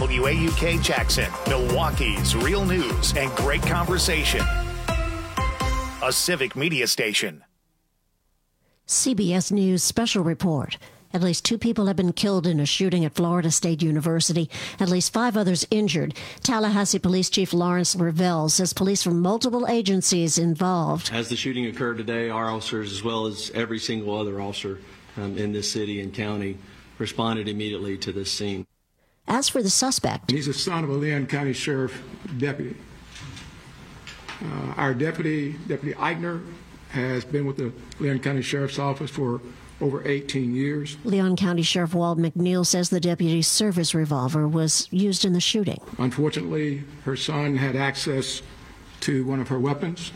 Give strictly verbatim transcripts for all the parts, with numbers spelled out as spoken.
W A U K Jackson, Milwaukee's real news and great conversation. A Civic Media station. C B S News special report. At least two people have been killed in a shooting at Florida State University. At least five others injured. Tallahassee Police Chief Lawrence Revelle says police from multiple agencies involved. As the shooting occurred today, our officers, as well as every single other officer um, in this city and county, responded immediately to this scene. As for the suspect, he's a son of a Leon County Sheriff deputy. Uh, our deputy, Deputy Eichner, has been with the Leon County Sheriff's Office for over eighteen years. Leon County Sheriff Wald McNeil says the deputy's service revolver was used in the shooting. Unfortunately, her son had access to one of her weapons,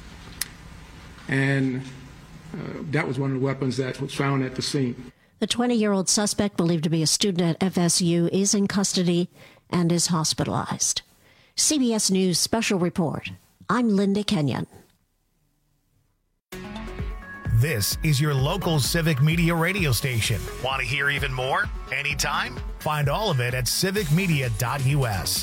and uh, that was one of the weapons that was found at the scene. The twenty-year-old suspect, believed to be a student at F S U, is in custody and is hospitalized. C B S News Special Report. I'm Linda Kenyon. This is your local Civic Media radio station. Want to hear even more? Anytime? Find all of it at civic media dot u s.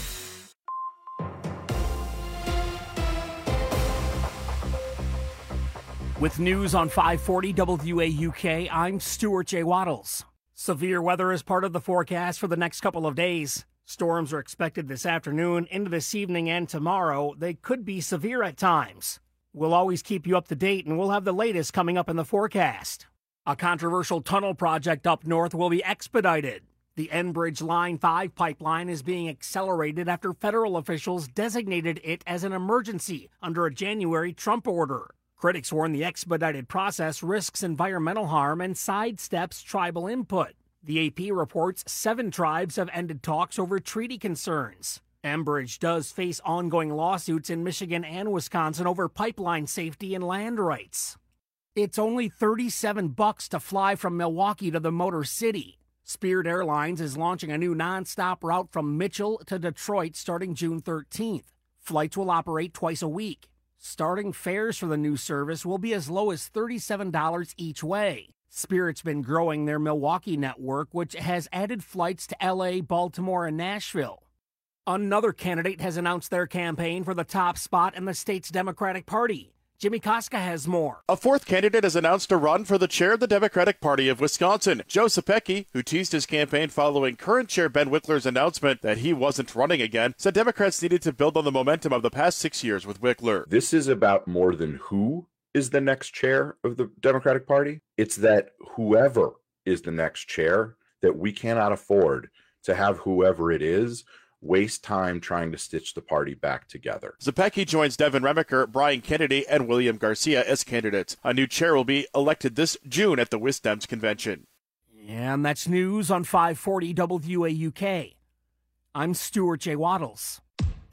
With news on five forty W A U K, I'm Stuart J. Waddles. Severe weather is part of the forecast for the next couple of days. Storms are expected this afternoon, into this evening, and tomorrow. They could be severe at times. We'll always keep you up to date, and we'll have the latest coming up in the forecast. A controversial tunnel project up north will be expedited. The Enbridge Line five pipeline is being accelerated after federal officials designated it as an emergency under a January Trump order. Critics warn the expedited process risks environmental harm and sidesteps tribal input. The A P reports seven tribes have ended talks over treaty concerns. Enbridge does face ongoing lawsuits in Michigan and Wisconsin over pipeline safety and land rights. It's only thirty-seven bucks to fly from Milwaukee to the Motor City. Spirit Airlines is launching a new nonstop route from Mitchell to Detroit starting June thirteenth. Flights will operate twice a week. Starting fares for the new service will be as low as thirty-seven dollars each way. Spirit's been growing their Milwaukee network, which has added flights to L A, Baltimore, and Nashville. Another candidate has announced their campaign for the top spot in the state's Democratic Party. Jimmy Koska has more. A fourth candidate has announced a run for the chair of the Democratic Party of Wisconsin. Joe Sapecki, who teased his campaign following current chair Ben Wickler's announcement that he wasn't running again, said Democrats needed to build on the momentum of the past six years with Wickler. This is about more than who is the next chair of the Democratic Party. It's that whoever is the next chair, that we cannot afford to have whoever it is waste time trying to stitch the party back together. Zapecki joins Devin Remiker, Brian Kennedy, and William Garcia as candidates. A new chair will be elected this June at the Wisdems Convention. And that's news on five forty W A U K. I'm Stuart J. Waddles.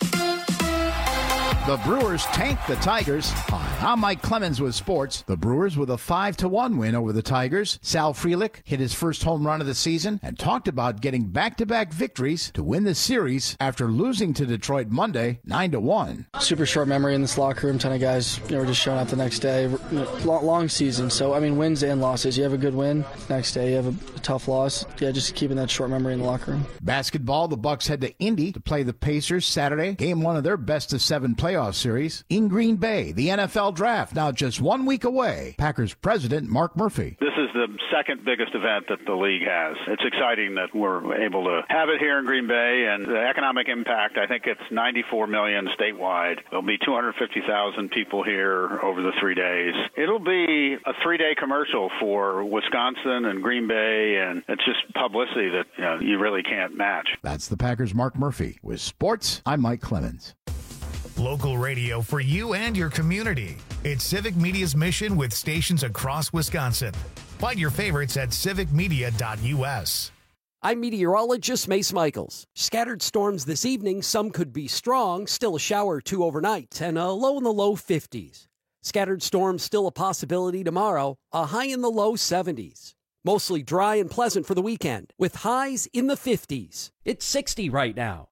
The Brewers tanked the Tigers. Hi, I'm Mike Clemens with sports. The Brewers with a five to one win over the Tigers. Sal Frelick hit his first home run of the season and talked about getting back-to-back victories to win the series after losing to Detroit Monday nine to one. Super short memory in this locker room. Ton of guys, you know, were just showing up the next day. Long, long season, so I mean, wins and losses. You have a good win, next day you have a, a tough loss. Yeah, just keeping that short memory in the locker room. Basketball, the Bucks head to Indy to play the Pacers Saturday. Game one of their best of seven playoff series in Green Bay. The N F L Draft now just one week away. Packers president Mark Murphy. This is the second biggest event that the league has. It's exciting that we're able to have it here in Green Bay, and the economic impact, I think it's ninety-four million dollars statewide. There'll be two hundred fifty thousand people here over the three days. It'll be a three-day commercial for Wisconsin and Green Bay, and it's just publicity that, you know, you really can't match. That's the Packers' Mark Murphy. With sports, I'm Mike Clemens. Local radio for you and your community. It's Civic Media's mission with stations across Wisconsin. Find your favorites at civic media dot u s. I'm meteorologist Mace Michaels. Scattered storms this evening. Some could be strong, still a shower or two overnight, and a low in the low fifties. Scattered storms still a possibility tomorrow, a high in the low seventies. Mostly dry and pleasant for the weekend, with highs in the fifties. It's sixty right now.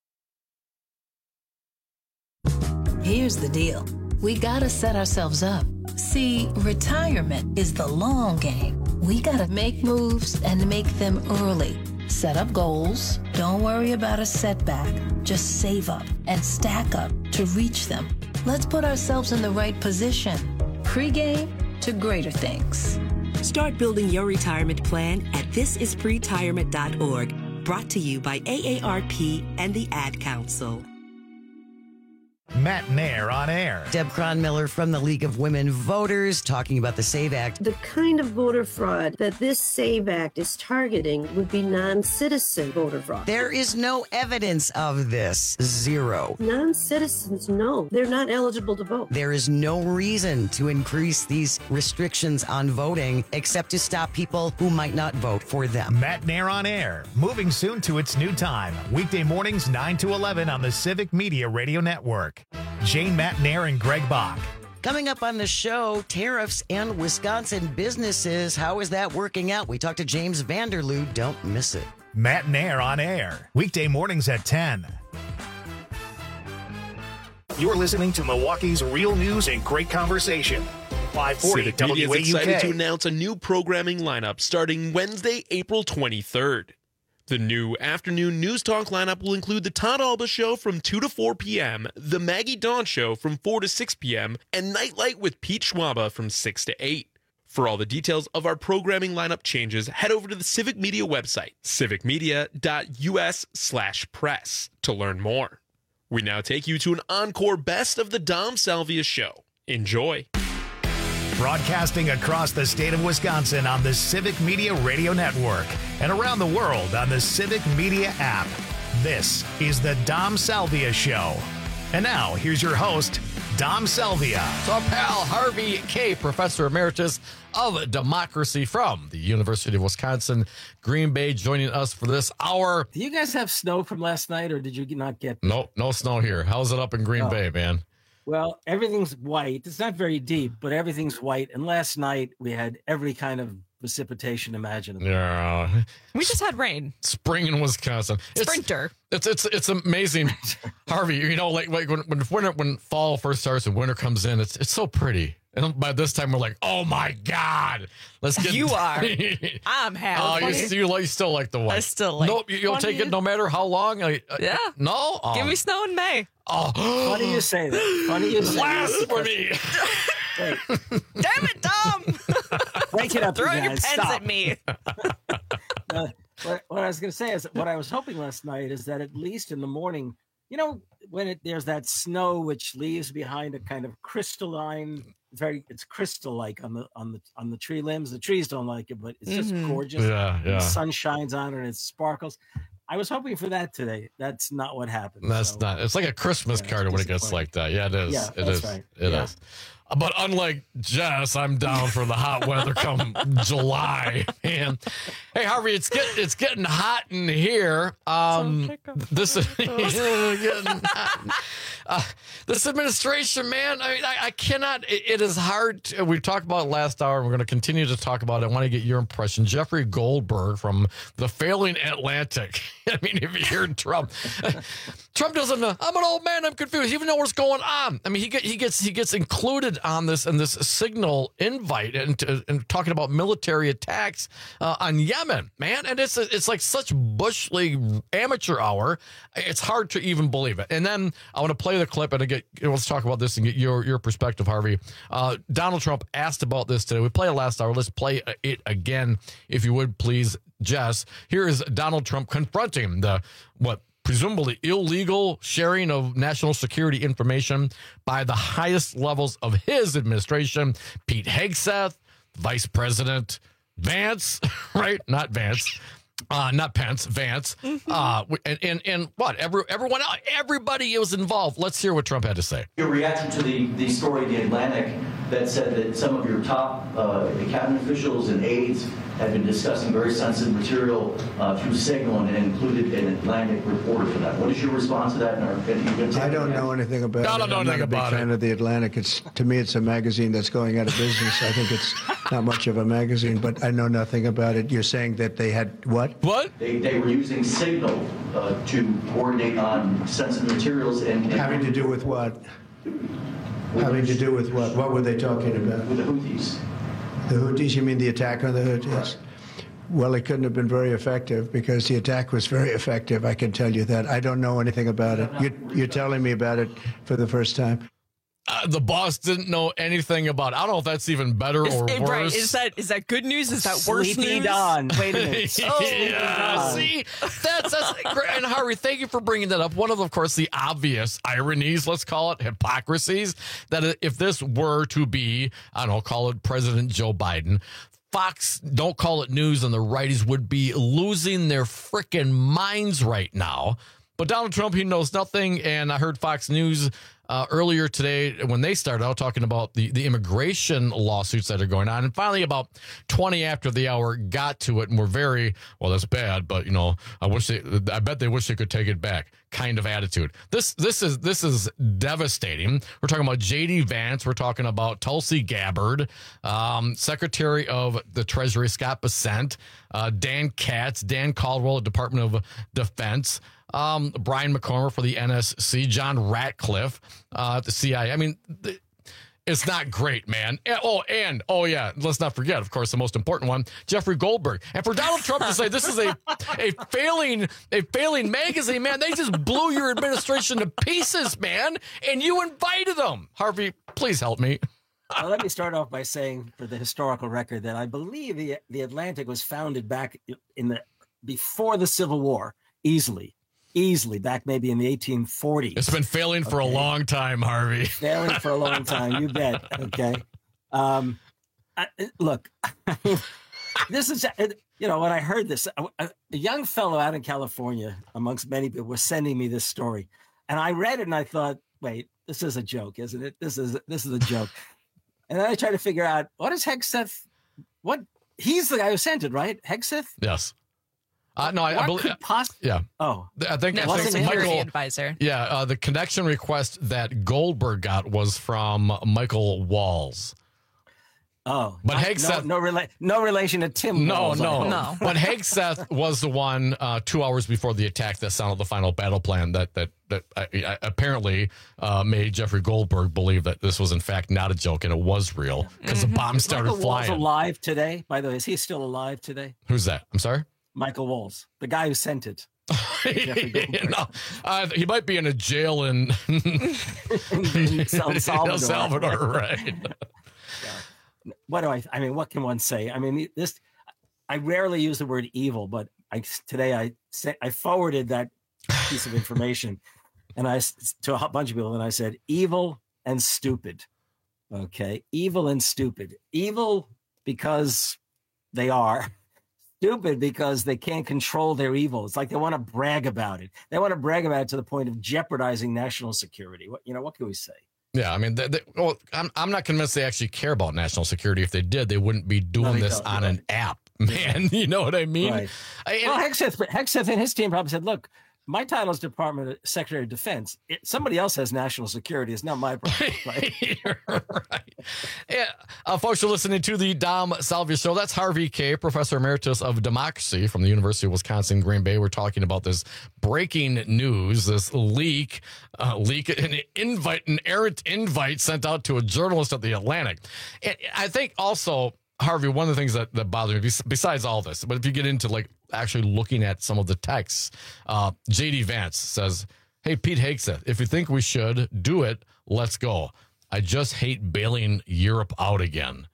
Here's the deal. We gotta set ourselves up. See, retirement is the long game. We gotta make moves and make them early. Set up goals. Don't worry about a setback. Just save up and stack up to reach them. Let's put ourselves in the right position. Pre-game to greater things. Start building your retirement plan at this is pretirement dot org. Brought to you by A A R P and the Ad Council. Matt Nair on air. Deb Cronmiller from the League of Women Voters talking about the SAVE Act. The kind of voter fraud that this SAVE Act is targeting would be non-citizen voter fraud. There is no evidence of this. Zero. Non-citizens, no. They're not eligible to vote. There is no reason to increase these restrictions on voting except to stop people who might not vote for them. Matt Nair on air. Moving soon to its new time. Weekday mornings nine to eleven on the Civic Media Radio Network. Jane Matt Nair and Greg Bach. Coming up on the show, tariffs and Wisconsin businesses. How is that working out? We talked to James Vanderloo. Don't miss it. Matt Nair on air. Weekday mornings at ten. You're listening to Milwaukee's real news and great conversation. five forty W A U K. Civic Media is excited to announce a new programming lineup starting Wednesday, April twenty-third. The new afternoon news talk lineup will include the Todd Alba Show from two to four p.m., the Maggie Dawn Show from four to six p.m., and Nightlight with Pete Schwaba from six to eight. For all the details of our programming lineup changes, head over to the Civic Media website, civicmedia.us slash press, to learn more. We now take you to an encore best of the Dom Salvia Show. Enjoy. Broadcasting across the state of Wisconsin on the Civic Media Radio Network and around the world on the Civic Media app. This is the Dom Salvia Show. And now, here's your host, Dom Salvia. So our pal Harvey Kaye, Professor Emeritus of Democracy from the University of Wisconsin, Green Bay, joining us for this hour. Do you guys have snow from last night, or did you not get? No, no snow here. How's it up in Green No. Bay, man? Well, everything's white. It's not very deep, but everything's white. And last night we had every kind of precipitation imaginable. Yeah. We just had rain. Spring in Wisconsin. Sprinter. It's it's it's, it's amazing, Harvey. You know, like like when when winter when fall first starts and winter comes in, it's it's so pretty. And by this time we're like, oh my God, let's get. You are. I'm happy. Oh, you, you, you still like the white. I still like. No, you'll take it no matter how long. I, I, yeah. No. Oh. Give me snow in May. Oh, funny you say that. Funny you say blasphemy. Wait. Damn it, Dom. Break it up, Throw you your guys. pens Stop. at me. uh, what, what I was going to say is what I was hoping last night is that at least in the morning, you know, when it, there's that snow which leaves behind a kind of crystalline, very it's crystal-like on the on the on the tree limbs. The trees don't like it, but it's just Mhm. gorgeous. Yeah, yeah. The sun shines on it and it sparkles. I was hoping for that today. That's not what happened. That's so. not. It's like a Christmas Yeah, card it's when it gets like that. Yeah, it is. Yeah, it that's is. right. It Yeah. is. But unlike Jess, I'm down for the hot weather come July. And hey, Harvey, it's get it's getting hot in here. Um, this is getting hot. Uh, this administration, man. I mean, I, I cannot. It, it is hard. To, we talked about it last hour. And we're going to continue to talk about it. I want to get your impression, Jeffrey Goldberg from the failing Atlantic. I mean, if you hear Trump, Trump doesn't know. I'm an old man. I'm confused. Even know what's going on. I mean, he get, he gets he gets included on this and this signal invite and, and talking about military attacks uh, on Yemen, man. And it's it's like such Bush League amateur hour. It's hard to even believe it. And then I want to play the clip and get let's talk about this and get your your perspective, Harvey. Uh, Donald Trump asked about this today. We played it last hour. Let's play it again, if you would, please, Jess. Here is Donald Trump confronting the what. presumably illegal sharing of national security information by the highest levels of his administration, Pete Hegseth, Vice President Vance, right? Not Vance, uh, not Pence, Vance, mm-hmm. uh, and, and and what? Every, everyone else, everybody was involved. Let's hear what Trump had to say. Your reaction to the, the story in The Atlantic that said that some of your top uh, cabinet officials and aides had been discussing very sensitive material uh, through Signal and included an Atlantic reporter for that. What is your response to that? And are, and you I don't know anything about I it. don't know I'm anything not a big about fan it. of The Atlantic. It's to me, it's a magazine that's going out of business. I think it's not much of a magazine, but I know nothing about it. You're saying that they had what? What? They, they were using Signal uh, to coordinate on sensitive materials and, and Having to do with what? Having to do with what? What were they talking about? With the Houthis. The Houthis? You mean the attack on the Houthis? Right. Well, it couldn't have been very effective because the attack was very effective. I can tell you that. I don't know anything about it. You, you're telling me about it for the first time. Uh, the boss didn't know anything about it. I don't know if that's even better Is, or eh, worse. right. Is that is that good news? Is that worse Sleepy news? Don. Wait a minute. yeah, Don. see, that's, that's great. And Harvey, thank you for bringing that up. One of, of course, the obvious ironies, let's call it hypocrisies, that if this were to be, I don't know, call it President Joe Biden, Fox, don't call it news, and the righties would be losing their freaking minds right now. But Donald Trump, he knows nothing. And I heard Fox News uh, earlier today when they started out talking about the, the immigration lawsuits that are going on. And finally, about twenty after the hour, got to it and were very, well, that's bad, but, you know, I wish they, I bet they wish they could take it back kind of attitude. This this is this is devastating. We're talking about J D Vance. We're talking about Tulsi Gabbard, um, Secretary of the Treasury Scott Bessent, uh, Dan Katz, Dan Caldwell, Department of Defense, um, Brian McCormick for the N S C, John Ratcliffe uh, at the C I A. I mean, th- it's not great, man. And, oh, and, oh, yeah, let's not forget, of course, the most important one, Jeffrey Goldberg. And for Donald Trump to say this is a a failing a failing magazine, man, they just blew your administration to pieces, man, and you invited them. Harvey, please help me. Well, let me start off by saying, for the historical record, that I believe the the Atlantic was founded back in the before the Civil War, easily. Easily back maybe in the eighteen forties. It's been failing for okay. a long time, Harvey. Failing for a long time, you bet. Okay. Um, I, look, this is, you know, when I heard this, a, a young fellow out in California, amongst many people, was sending me this story. And I read it and I thought, wait, this is a joke, isn't it? This is this is a joke. And then I tried to figure out, what is Hegseth? What? He's the guy who sent it, right? Hegseth? Yes. Uh, no, I, what I believe. Could poss- yeah. Oh, I think, no, I think security Michael, advisor. Yeah, uh, the connection request that Goldberg got was from Michael Walls. Oh, but not, Hegseth, no, no, rela- no relation to Tim. No, Walls, no, no. But Hegseth was the one uh, two hours before the attack that sounded the final battle plan that that that uh, apparently uh, made Jeffrey Goldberg believe that this was in fact not a joke and it was real because mm-hmm. the bomb started Michael flying. Walls alive today? By the way, is he still alive today? Who's that? I'm sorry. Michael Walls, the guy who sent it. you know, uh, he might be in a jail in, in El Salvador. El Salvador, right? Yeah. What do I? I mean, what can one say? I mean, this. I rarely use the word evil, but I today I say, I forwarded that piece of information, and I to a bunch of people, and I said evil and stupid. Okay, evil and stupid. Evil because they are. Stupid because they can't control their evil. It's like they want to brag about it. They want to brag about it to the point of jeopardizing national security. What you know? What can we say? Yeah, I mean, they, they, well, I'm I'm not convinced they actually care about national security. If they did, they wouldn't be doing no, this on right. an app, man. You know what I mean? Right. I, well, Hegseth, Hegseth and his team probably said, "Look, my title is Department of Secretary of Defense. It, somebody else has national security. It's not my problem." Right? right. Yeah, uh, folks are listening to the Dom Salvia Show. That's Harvey Kaye, Professor Emeritus of Democracy from the University of Wisconsin, Green Bay. We're talking about this breaking news, this leak, uh, leak, an invite, an errant invite sent out to a journalist at the Atlantic. And I think also, Harvey, one of the things that, that bothers me, besides all this, but if you get into like actually looking at some of the texts, uh, J D Vance says, "Hey, Pete Hegseth, if you think we should do it, let's go. I just hate bailing Europe out again."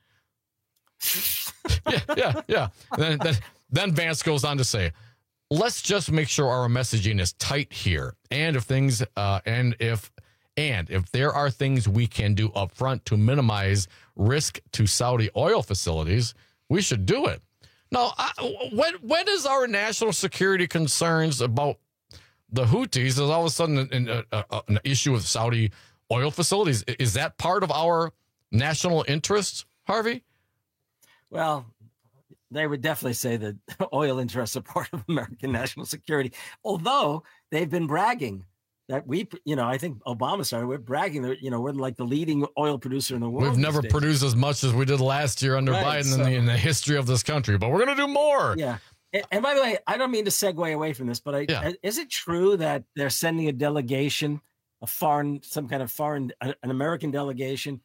yeah, yeah, yeah. Then, then, then Vance goes on to say, "Let's just make sure our messaging is tight here, and if things, uh, and if, and if there are things we can do up front to minimize risk to Saudi oil facilities, we should do it." Now, I, when when is our national security concerns about the Houthis is all of a sudden an, an, a, an issue with Saudi oil facilities? Is that part of our national interests, Harvey? Well, they would definitely say that oil interests are part of American national security, although they've been bragging that we, you know, I think Obama started, we're bragging that, you know, we're like the leading oil producer in the world. We've never days. produced as much as we did last year under right, Biden so, in, the, in the history of this country, but we're going to do more. Yeah. And, and by the way, I don't mean to segue away from this, but I, yeah. is it true that they're sending a delegation, a foreign, some kind of foreign, an American delegation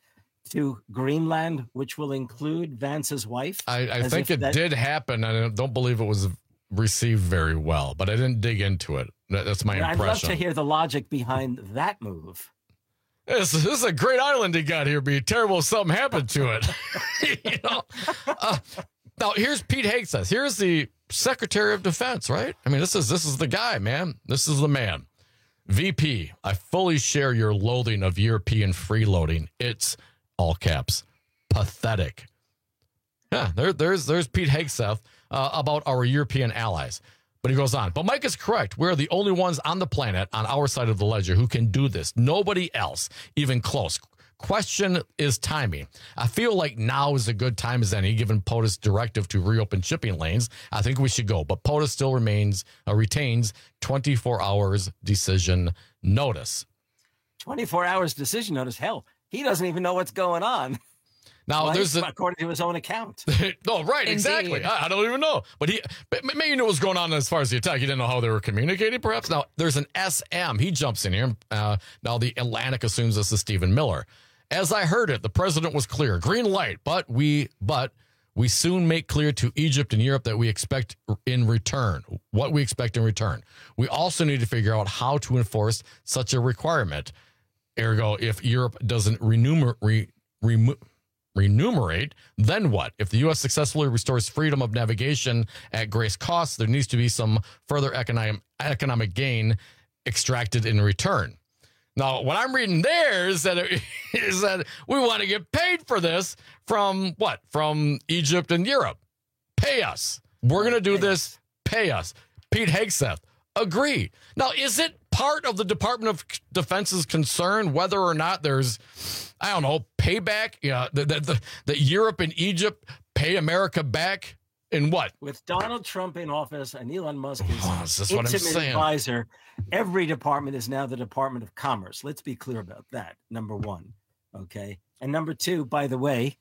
to Greenland, which will include Vance's wife? I, I think it that... did happen. I don't believe it was received very well, but I didn't dig into it. That's my yeah, impression. I'd love to hear the logic behind that move. This, this is a great island he got here. It'd be terrible if something happened to it. you know? Uh, now, here's Pete Hegseth. Here's the Secretary of Defense, right? I mean, this is this is the guy, man. This is the man. V P, I fully share your loathing of European freeloading. It's, all caps, pathetic. Yeah, there, there's there's Pete Hegseth uh, about our European allies. But he goes on. But Mike is correct. We're the only ones on the planet on our side of the ledger who can do this. Nobody else, even close. Question is timing. I feel like now is a good time as any, given POTUS directive to reopen shipping lanes. I think we should go. But POTUS still remains uh, retains twenty-four hours decision notice. twenty-four hours decision notice? Hell, he doesn't even know what's going on. Now, well, there's a, according to his own account. no, right, Indeed. exactly. I, I don't even know. But he but maybe you knew what was going on as far as the attack. You didn't know how they were communicating, perhaps. Now, there's an S M. He jumps in here. Uh, now, the Atlantic assumes this is Stephen Miller. As I heard it, the president was clear. Green light, but we but we soon make clear to Egypt and Europe that we expect in return, what we expect in return. We also need to figure out how to enforce such a requirement. Ergo, if Europe doesn't renumer, re, remo, remunerate, then what? If the U S successfully restores freedom of navigation at great cost, there needs to be some further economic economic gain extracted in return. Now, what I'm reading there is that it, is that we want to get paid for this from what? From Egypt and Europe. Pay us. We're going to do this. Pay us. Pete Hegseth, agree. Now, is it part of the Department of Defense's concern whether or not there's, I don't know, payback? Yeah, that the, the, Europe and Egypt pay America back in what? With Donald Trump in office and Elon Musk is oh, is this what I'm intimate saying? advisor, every department is now the Department of Commerce. Let's be clear about that, number one. Okay. And number two, by the way,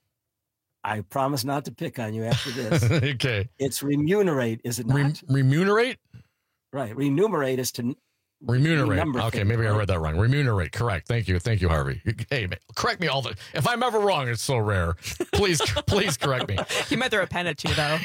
I promise not to pick on you after this. Okay. It's remunerate, is it not? Re- remunerate? Right. Remunerate is to remunerate. Okay, things, maybe right? I read that wrong. Remunerate. Correct. Thank you. Thank you, Harvey. Hey, correct me all the. If I'm ever wrong, it's so rare. Please, please correct me. You might throw a pen at you, though.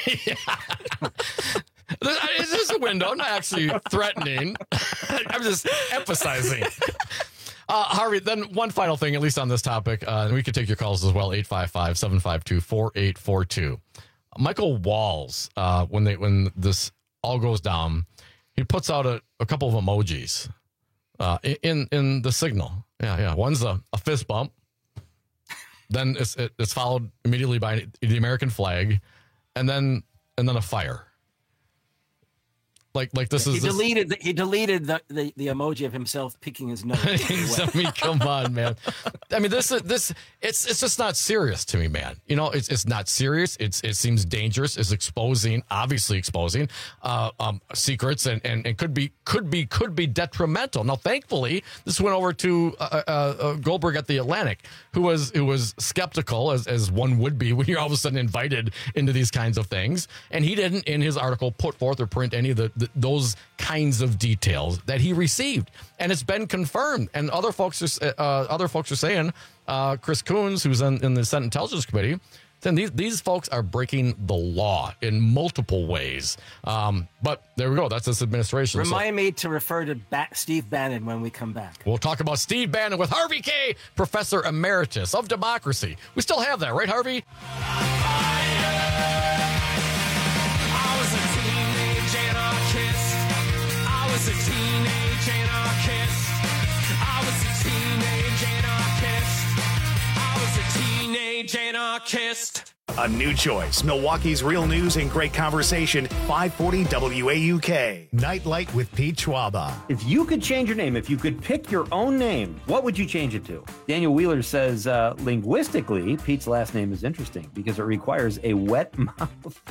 Is this a window? I'm not actually threatening. I'm just emphasizing. Uh, Harvey, then one final thing, at least on this topic, uh, and we could take your calls as well, eight five five, seven five two, four eight four two. Michael Walls, uh, when they when this all goes down, he puts out a, a couple of emojis uh, in in the signal. Yeah, yeah. One's a, a fist bump. Then it's it, it's followed immediately by the American flag, and then and then a fire. Like, like this he is deleted. this... The, he deleted the, the, the emoji of himself picking his nose. I mean, come on, man. I mean, this this it's it's just not serious to me, man. You know, it's it's not serious. It's it seems dangerous. It's exposing, obviously exposing uh, um, secrets, and, and and could be could be could be detrimental. Now, thankfully, this went over to uh, uh, Goldberg at the Atlantic, who was who was skeptical, as as one would be when you're all of a sudden invited into these kinds of things, and he didn't in his article put forth or print any of the those kinds of details that he received, and it's been confirmed. And other folks are uh, other folks are saying, uh, Chris Coons, who's in, in the Senate Intelligence Committee, then these these folks are breaking the law in multiple ways. Um, but there we go. That's this administration. Remind so, me to refer to ba- Steve Bannon when we come back. We'll talk about Steve Bannon with Harvey Kaye, Professor Emeritus of Democracy. We still have that, right, Harvey? I was a teenage anarchist. I was a teenage anarchist. I was a teenage anarchist. A new choice. Milwaukee's real news and great conversation. five forty W A U K. Nightlight with Pete Schwaba. If you could change your name, if you could pick your own name, what would you change it to? Daniel Wheeler says, uh, linguistically, Pete's last name is interesting because it requires a wet mouth.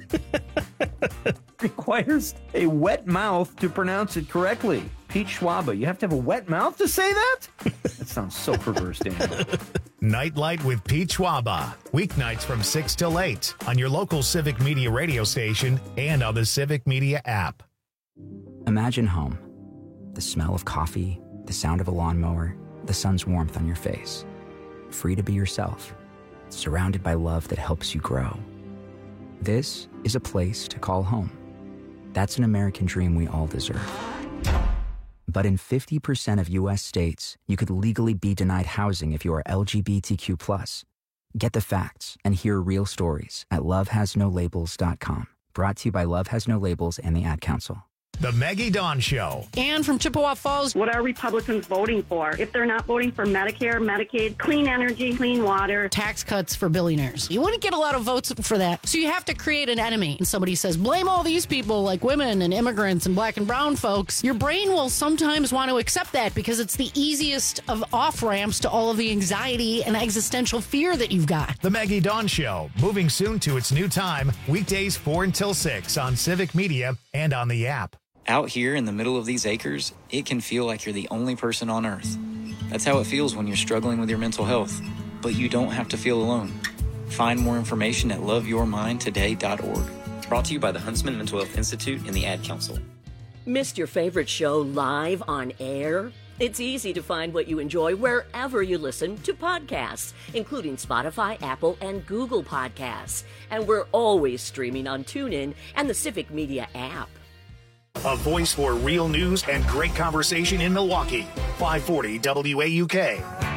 Requires a wet mouth to pronounce it correctly. Pete Schwaba, you have to have a wet mouth to say that? That sounds so perverse, Daniel. Nightlight with Pete Schwaba. Weeknights from six till eight on your local Civic Media radio station and on the Civic Media app. Imagine home. The smell of coffee, the sound of a lawnmower, the sun's warmth on your face. free to be yourself, surrounded by love that helps you grow. This is a place to call home. That's an American dream we all deserve. But in fifty percent of U S states, you could legally be denied housing if you are L G B T Q plus. Get the facts and hear real stories at love has no labels dot com. Brought to you by Love Has No Labels and the Ad Council. The Maggie Dawn Show. Ann from Chippewa Falls. What are Republicans voting for? If they're not voting for Medicare, Medicaid, clean energy, clean water, tax cuts for billionaires, you wouldn't get a lot of votes for that. So you have to create an enemy. And somebody says, blame all these people like women and immigrants and black and brown folks. Your brain will sometimes want to accept that because it's the easiest of off-ramps to all of the anxiety and existential fear that you've got. The Maggie Dawn Show, moving soon to its new time, weekdays four until six on Civic Media and on the app. Out here in the middle of these acres, it can feel like you're the only person on Earth. That's how it feels when you're struggling with your mental health. But you don't have to feel alone. Find more information at love your mind today dot org. Brought to you by the Huntsman Mental Health Institute and the Ad Council. Missed your favorite show live on air? It's easy to find what you enjoy wherever you listen to podcasts, including Spotify, Apple, and Google Podcasts. And we're always streaming on TuneIn and the Civic Media app. A voice for real news and great conversation in Milwaukee. five forty W A U K.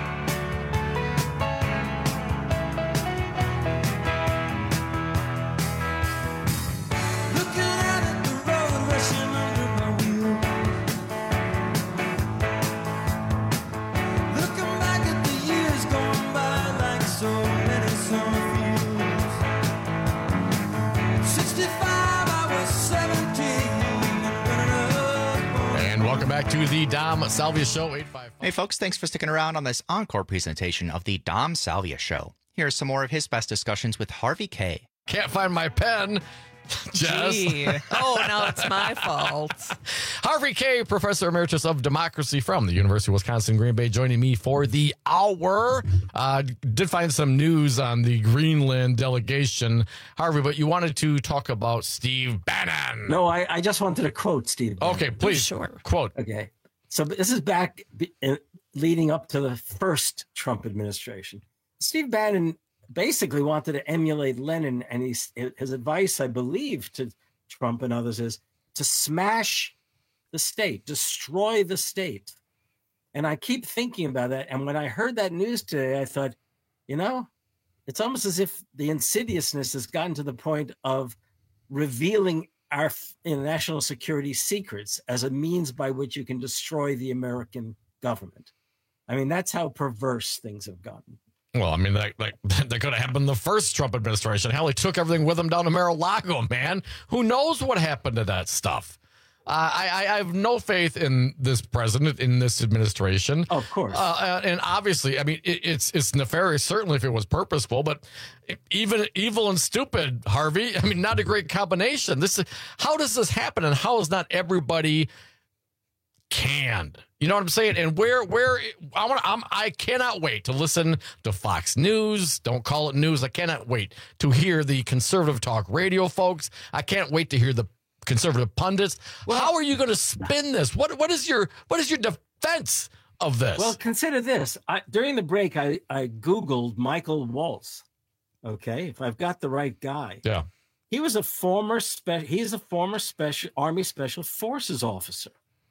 Back to the Dom Salvia Show. eight five five Hey, folks, thanks for sticking around on this encore presentation of the Dom Salvia Show. Here's some more of his best discussions with Harvey Kaye. Can't find my pen. Jess. Gee. Oh, now it's my fault. Harvey Kaye, Professor Emeritus of Democracy from the University of Wisconsin, Green Bay, joining me for the hour. Uh, did find some news on the Greenland delegation, Harvey, but you wanted to talk about Steve Bannon. No, I, I just wanted to quote Steve Bannon. Okay, please. Sure. Quote. Okay. So this is back leading up to the first Trump administration. Steve Bannon basically wanted to emulate Lenin, and he's, his advice, I believe, to Trump and others is to smash the state, destroy the state. And I keep thinking about that. And when I heard that news today, I thought, you know, it's almost as if the insidiousness has gotten to the point of revealing our you know, national security secrets as a means by which you can destroy the American government. I mean, that's how perverse things have gotten. Well, I mean, that, that, that could have happened in the first Trump administration. Hell, he took everything with him down to Mar-a-Lago, man. Who knows what happened to that stuff? Uh, I, I have no faith in this president, in this administration. Of course. Uh, and obviously, I mean, it, it's it's nefarious, certainly if it was purposeful, but even evil and stupid, Harvey, I mean, not a great combination. This is, how does this happen, and how is not everybody canned? You know what I'm saying? And where, where I want, I'm, I cannot wait to listen to Fox News. Don't call it news. I cannot wait to hear the conservative talk radio folks. I can't wait to hear the conservative pundits. Well, how are you going to spin this? What, what is your, what is your defense of this? Well, consider this. I, during the break, I, I Googled Michael Waltz. Okay. If I've got the right guy. Yeah. He was a former, spe- he's a former special Army Special Forces officer.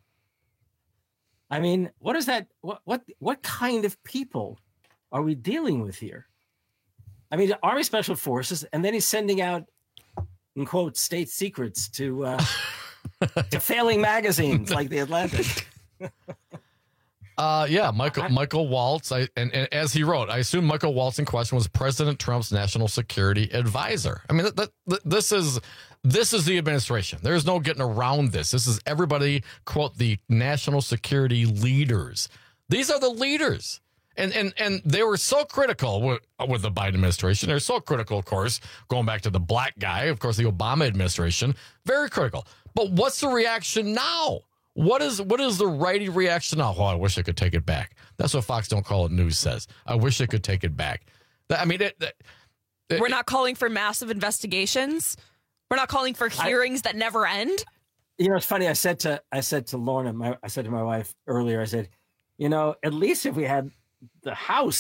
I mean, what is that? What what what kind of people are we dealing with here? I mean, the Army Special Forces, and then he's sending out, in quote, state secrets to uh, to failing magazines like The Atlantic. Uh, yeah, Michael Michael Waltz. I and, and as he wrote, I assume Michael Waltz in question was President Trump's national security advisor. I mean, that, that, this is this is the administration. There's no getting around this. This is everybody, quote, the national security leaders. These are the leaders. And and and they were so critical with, with the Biden administration. They're so critical, of course, going back to the black guy, of course, the Obama administration, very critical. But what's the reaction now? What is what is the righty reaction now? Oh, I wish I could take it back. That's what Fox Don't Call It News says. I wish I could take it back. I mean, it, it, it, we're not calling for massive investigations. We're not calling for hearings I, that never end. You know, it's funny. I said to I said to Lorna, my, I said to my wife earlier, I said, you know, at least if we had the House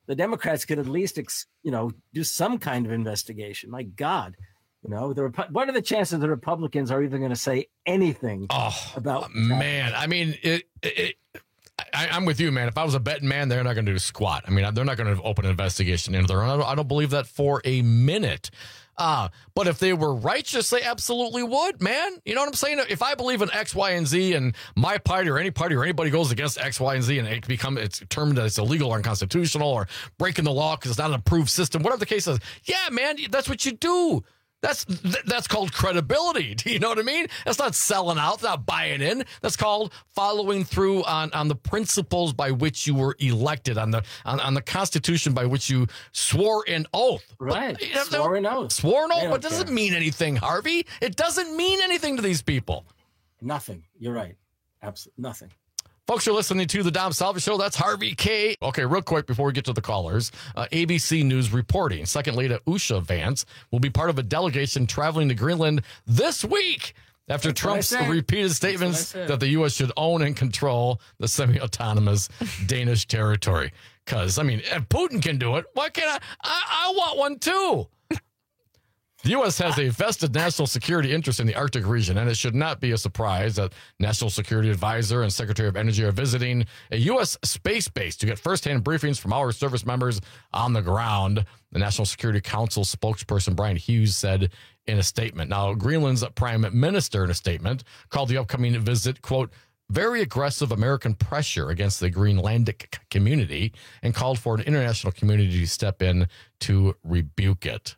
the Democrats could at least, ex, you know, do some kind of investigation. My God, you know, the Repu- what are the chances the Republicans are even going to say anything oh, about? Man, I mean, it. it I, I'm with you, man. If I was a betting man, they're not going to do squat. I mean, they're not going to open an investigation into their own. I don't, I don't believe that for a minute. Uh, but if they were righteous, they absolutely would, man. You know what I'm saying? If I believe in X, Y, and Z, and my party or any party or anybody goes against X, Y, and Z, and it become it's determined that it's illegal or unconstitutional or breaking the law because it's not an approved system, whatever the case is, yeah, man, that's what you do. That's that's called credibility. Do you know what I mean? That's not selling out. That's not buying in. That's called following through on, on the principles by which you were elected, on the on, on the Constitution by which you swore an oath. Right. But, you know, swore an oath. Swore an oath, They but don't doesn't care. mean anything, Harvey. It doesn't mean anything to these people. Nothing. You're right. Absolutely nothing. Folks, you're listening to the Dom Salva Show. That's Harvey K. Okay, real quick before we get to the callers, uh, A B C News reporting. Second Lady Usha Vance will be part of a delegation traveling to Greenland this week after That's what I Trump's said. repeated That's statements what I said. that the U S should own and control the semi-autonomous Danish territory. Because, I mean, if Putin can do it, why can't I? I, I want one too. The U S has a vested national security interest in the Arctic region, and it should not be a surprise that National Security Advisor and Secretary of Energy are visiting a U S space base to get firsthand briefings from our service members on the ground. The National Security Council spokesperson Brian Hughes said in a statement. Now, Greenland's prime minister in a statement called the upcoming visit, quote, very aggressive American pressure against the Greenlandic community and called for an international community to step in to rebuke it.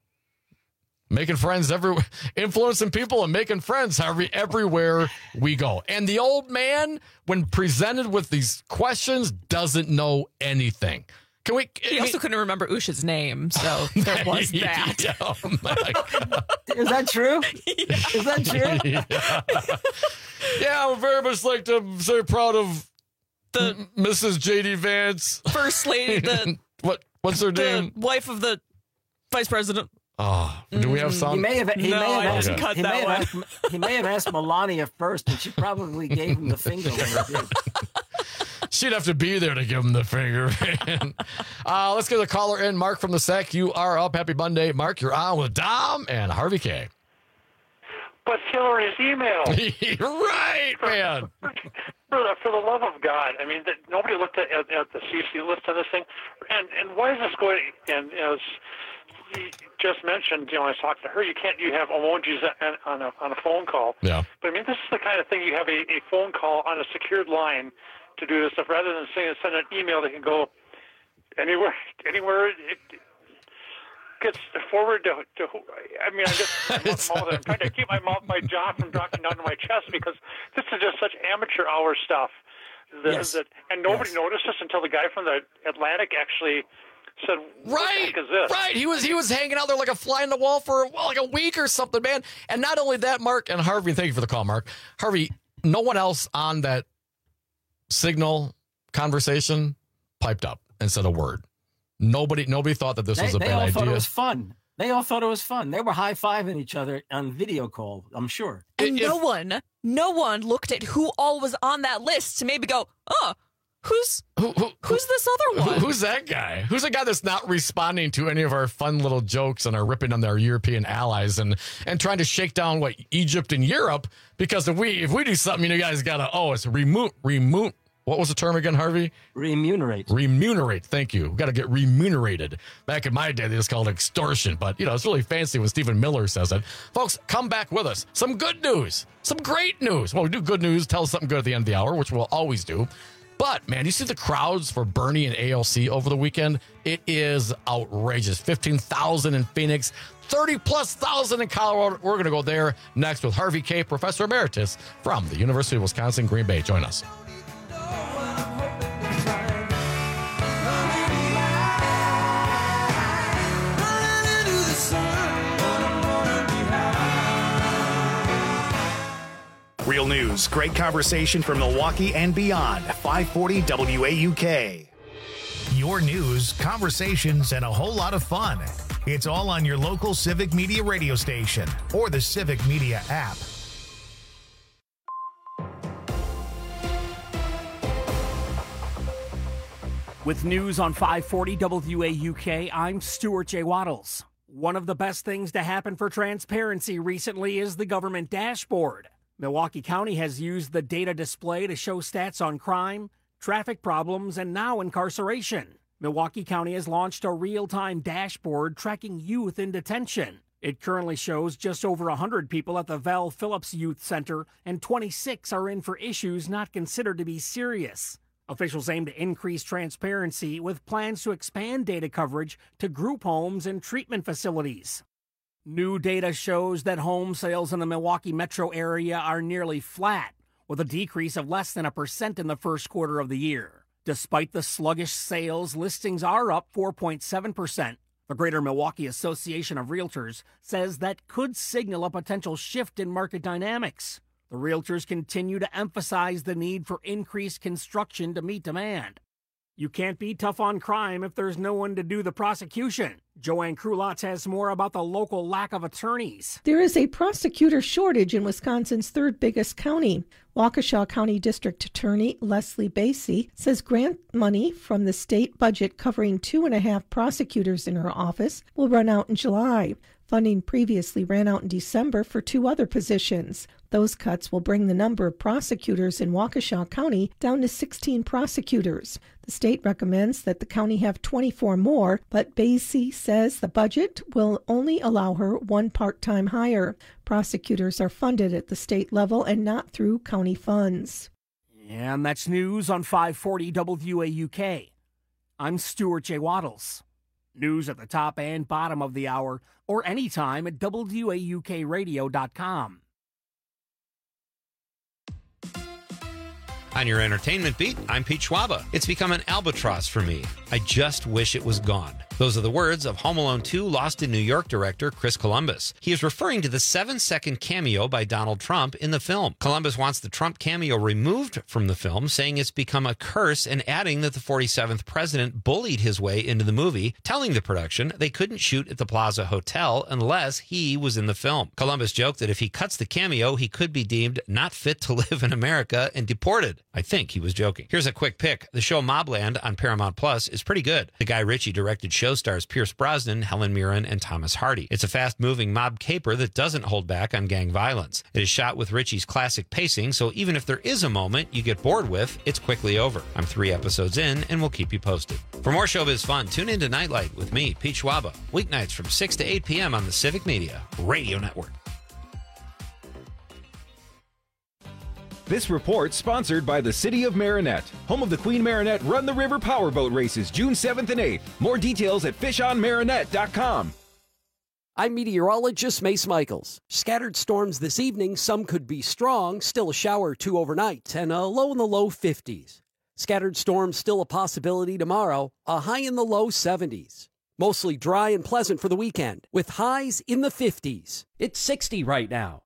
Making friends, every influencing people and making friends every, everywhere we go. And the old man, when presented with these questions, doesn't know anything. Can we? He I also mean, couldn't remember Usha's name, so there was that. Yeah, oh my God. Is that true? Is that true? Yeah. Yeah, I would very much like to say proud of the Missus J D Vance, First Lady, the what? What's her the name? wife of the vice president. Oh, do we have He some? may have. He No, may have I asked. didn't cut he, that may have one. asked he may have asked Melania first, and she probably gave him the finger when he did. She'd have to be there to give him the finger. Man. uh, let's get the caller in. Mark from the S E C. You are up. Happy Monday. Mark, you're on with Dom and Harvey K. But Hillary's email. Right, man. For the, for the love of God. I mean, that nobody looked at, at, at the C C list on this thing. And and why is this going, and as you just mentioned, you know, I was talking to her, you can't, you have emojis on, on, a, on a phone call. Yeah. But I mean, this is the kind of thing you have a, a phone call on a secured line to do this stuff rather than saying, send an email that can go anywhere, anywhere. It, gets forward to, to I mean, I just I'm, I'm trying to keep my mouth, my jaw from dropping down to my chest because this is just such amateur hour stuff. That, Yes. that, and nobody Yes. noticed this until the guy from the Atlantic actually said, "What Right, the heck is this?" right. He was he was hanging out there like a fly in the wall for well, like a week or something, man. And not only that, Mark and Harvey. Thank you for the call, Mark. Harvey. No one else on that signal conversation piped up and said a word. Nobody, nobody thought that this They, was a they bad all idea. thought it was fun. They all thought it was fun. They were high fiving each other on video call. I'm sure. And no one, no one looked at who all was on that list to maybe go, oh, who's who, who, who's this other Who- one? who's that guy? Who's the guy that's not responding to any of our fun little jokes and are ripping on their European allies and and trying to shake down what Egypt and Europe? Because if we if we do something, you guys gotta oh, it's remove remove. What was the term again, Harvey? Remunerate. Remunerate. Thank you. We've got to get remunerated. Back in my day, they just called it extortion. But, you know, it's really fancy when Stephen Miller says it. Folks, come back with us. Some good news. Some great news. Well, we do good news. Tell us something good at the end of the hour, which we'll always do. But, man, you see the crowds for Bernie and A L C over the weekend? It is outrageous. fifteen thousand in Phoenix, thirty plus thousand in Colorado. We're going to go there next with Harvey K., Professor Emeritus from the University of Wisconsin, Green Bay. Join us. Real news, great conversation from Milwaukee and beyond. five forty W A U K. Your news, conversations, and a whole lot of fun. It's all on your local Civic Media radio station or the Civic Media app. With news on five forty W A U K, I'm Stuart J. Waddles. One of the best things to happen for transparency recently is the government dashboard. Milwaukee County has used the data display to show stats on crime, traffic problems, and now incarceration. Milwaukee County has launched a real-time dashboard tracking youth in detention. It currently shows just over one hundred people at the Val Phillips Youth Center, and twenty-six are in for issues not considered to be serious. Officials aim to increase transparency with plans to expand data coverage to group homes and treatment facilities. New data shows that home sales in the Milwaukee metro area are nearly flat, with a decrease of less than a percent in the first quarter of the year. Despite the sluggish sales, listings are up four point seven percent. The Greater Milwaukee Association of Realtors says that could signal a potential shift in market dynamics. The realtors continue to emphasize the need for increased construction to meet demand. You can't be tough on crime if there's no one to do the prosecution. Joanne Krulotz has more about the local lack of attorneys. There is a prosecutor shortage in Wisconsin's third biggest county. Waukesha County District Attorney Leslie Basie says grant money from the state budget covering two and a half prosecutors in her office will run out in July. Funding previously ran out in December for two other positions. Those cuts will bring the number of prosecutors in Waukesha County down to sixteen prosecutors. The state recommends that the county have twenty-four more, but Basie says the budget will only allow her one part-time hire. Prosecutors are funded at the state level and not through county funds. And that's news on five forty W A U K. I'm Stuart J. Waddles. News at the top and bottom of the hour, or anytime at W A U K radio dot com. On your entertainment beat, I'm Pete Schwaba. It's become an albatross for me. I just wish it was gone. Those are the words of Home Alone two Lost in New York director Chris Columbus. He is referring to the seven-second cameo by Donald Trump in the film. Columbus wants the Trump cameo removed from the film, saying it's become a curse, and adding that the forty-seventh president bullied his way into the movie, telling the production they couldn't shoot at the Plaza Hotel unless he was in the film. Columbus joked that if he cuts the cameo, he could be deemed not fit to live in America and deported. I think he was joking. Here's a quick pick. The show Mobland on Paramount Plus is pretty good. The Guy Ritchie directed show stars Pierce Brosnan, Helen Mirren, and Thomas Hardy. It's a fast-moving mob caper that doesn't hold back on gang violence. It is shot with Ritchie's classic pacing, so even if there is a moment you get bored with, it's quickly over. I'm three episodes in, and we'll keep you posted. For more showbiz fun, tune in to Nightlight with me, Pete Schwaba, weeknights from six to eight p.m. on the Civic Media Radio Network. This report sponsored by the City of Marinette, home of the Queen Marinette Run the River Powerboat Races, June seventh and eighth. More details at fish on marinette dot com. I'm meteorologist Mace Michaels. Scattered storms this evening, some could be strong, still a shower or two overnight, and a low in the low fifties. Scattered storms still a possibility tomorrow, a high in the low seventies. Mostly dry and pleasant for the weekend, with highs in the fifties. It's sixty right now.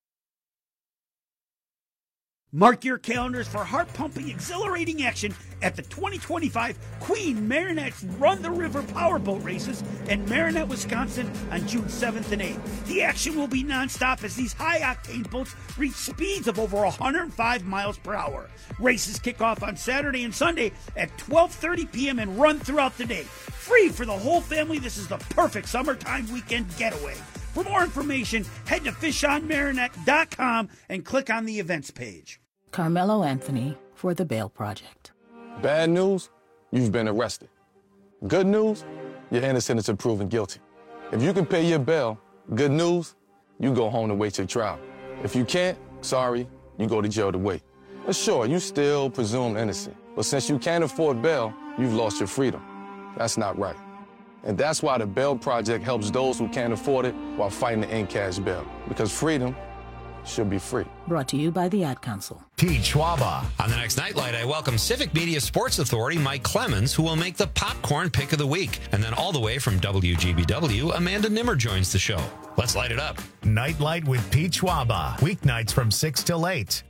Mark your calendars for heart-pumping, exhilarating action at the twenty twenty-five Queen Marinette's Run the River Powerboat Races in Marinette, Wisconsin on June seventh and eighth. The action will be nonstop as these high-octane boats reach speeds of over one hundred five miles per hour. Races kick off on Saturday and Sunday at twelve thirty p.m. and run throughout the day. Free for the whole family, this is the perfect summertime weekend getaway. For more information, head to fish on marinette dot com and click on the events page. Carmelo Anthony for the Bail Project. Bad news, you've been arrested. Good news, you're innocent until proven guilty. If you can pay your bail, good news, you go home to wait your trial. If you can't, sorry, you go to jail to wait. But sure, you still presume innocent. But since you can't afford bail, you've lost your freedom. That's not right. And that's why the Bail Project helps those who can't afford it while fighting to end cash bail. Because freedom should be free. Brought to you by the Ad Council. Pete Schwaba. On the next Nightlight, I welcome Civic Media Sports Authority Mike Clemens, who will make the popcorn pick of the week. And then all the way from W G B W, Amanda Nimmer joins the show. Let's light it up. Nightlight with Pete Schwaba. Weeknights from six till eight.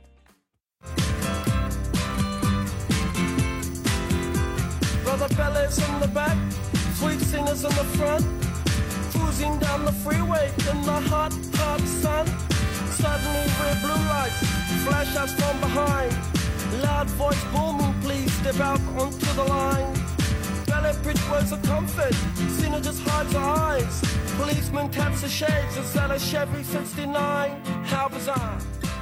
Brother fellas in the back, sweet singers in the front, cruising down the freeway in the hot, hot sun. Suddenly red blue lights flash us from behind. Loud voice booming, please step out onto the line. high-pitched words of comfort. Sinner just hides her eyes. Policeman taps the shades and sell a Chevy sixty-nine. How bizarre.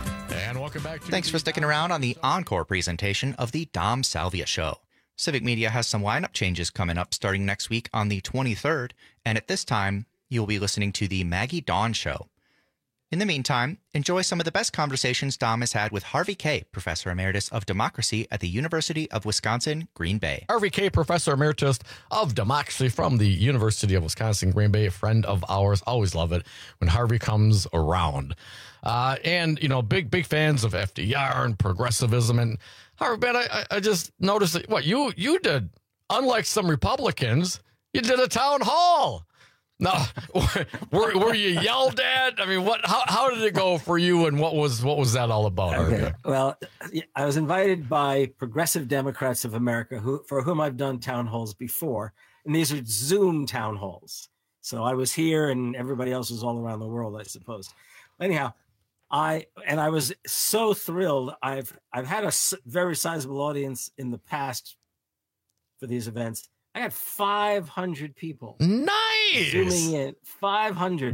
And welcome back to Thanks for sticking around on the encore presentation of the Dom Salvia Show. Civic Media has some lineup changes coming up starting next week on the twenty-third, and at this time, you'll be listening to the Maggie Dawn Show. In the meantime, enjoy some of the best conversations Dom has had with Harvey Kaye, Professor Emeritus of Democracy at the University of Wisconsin, Green Bay. Harvey Kaye, Professor Emeritus of Democracy from the University of Wisconsin, Green Bay, a friend of ours. Always love it when Harvey comes around. Uh, and, you know, big, big fans of F D R and progressivism. And Harvey, man, I, I just noticed that, what, you, you did, unlike some Republicans, you did a town hall. No, were, were you yelled at? I mean, what? How, how did it go for you, and what was what was that all about? Okay. Well, I was invited by Progressive Democrats of America, who for whom I've done town halls before, and these are Zoom town halls. So I was here, and everybody else was all around the world, I suppose. Anyhow, I and I was so thrilled. I've I've had a very sizable audience in the past for these events. I had five hundred people. Nice. Zooming in. five hundred.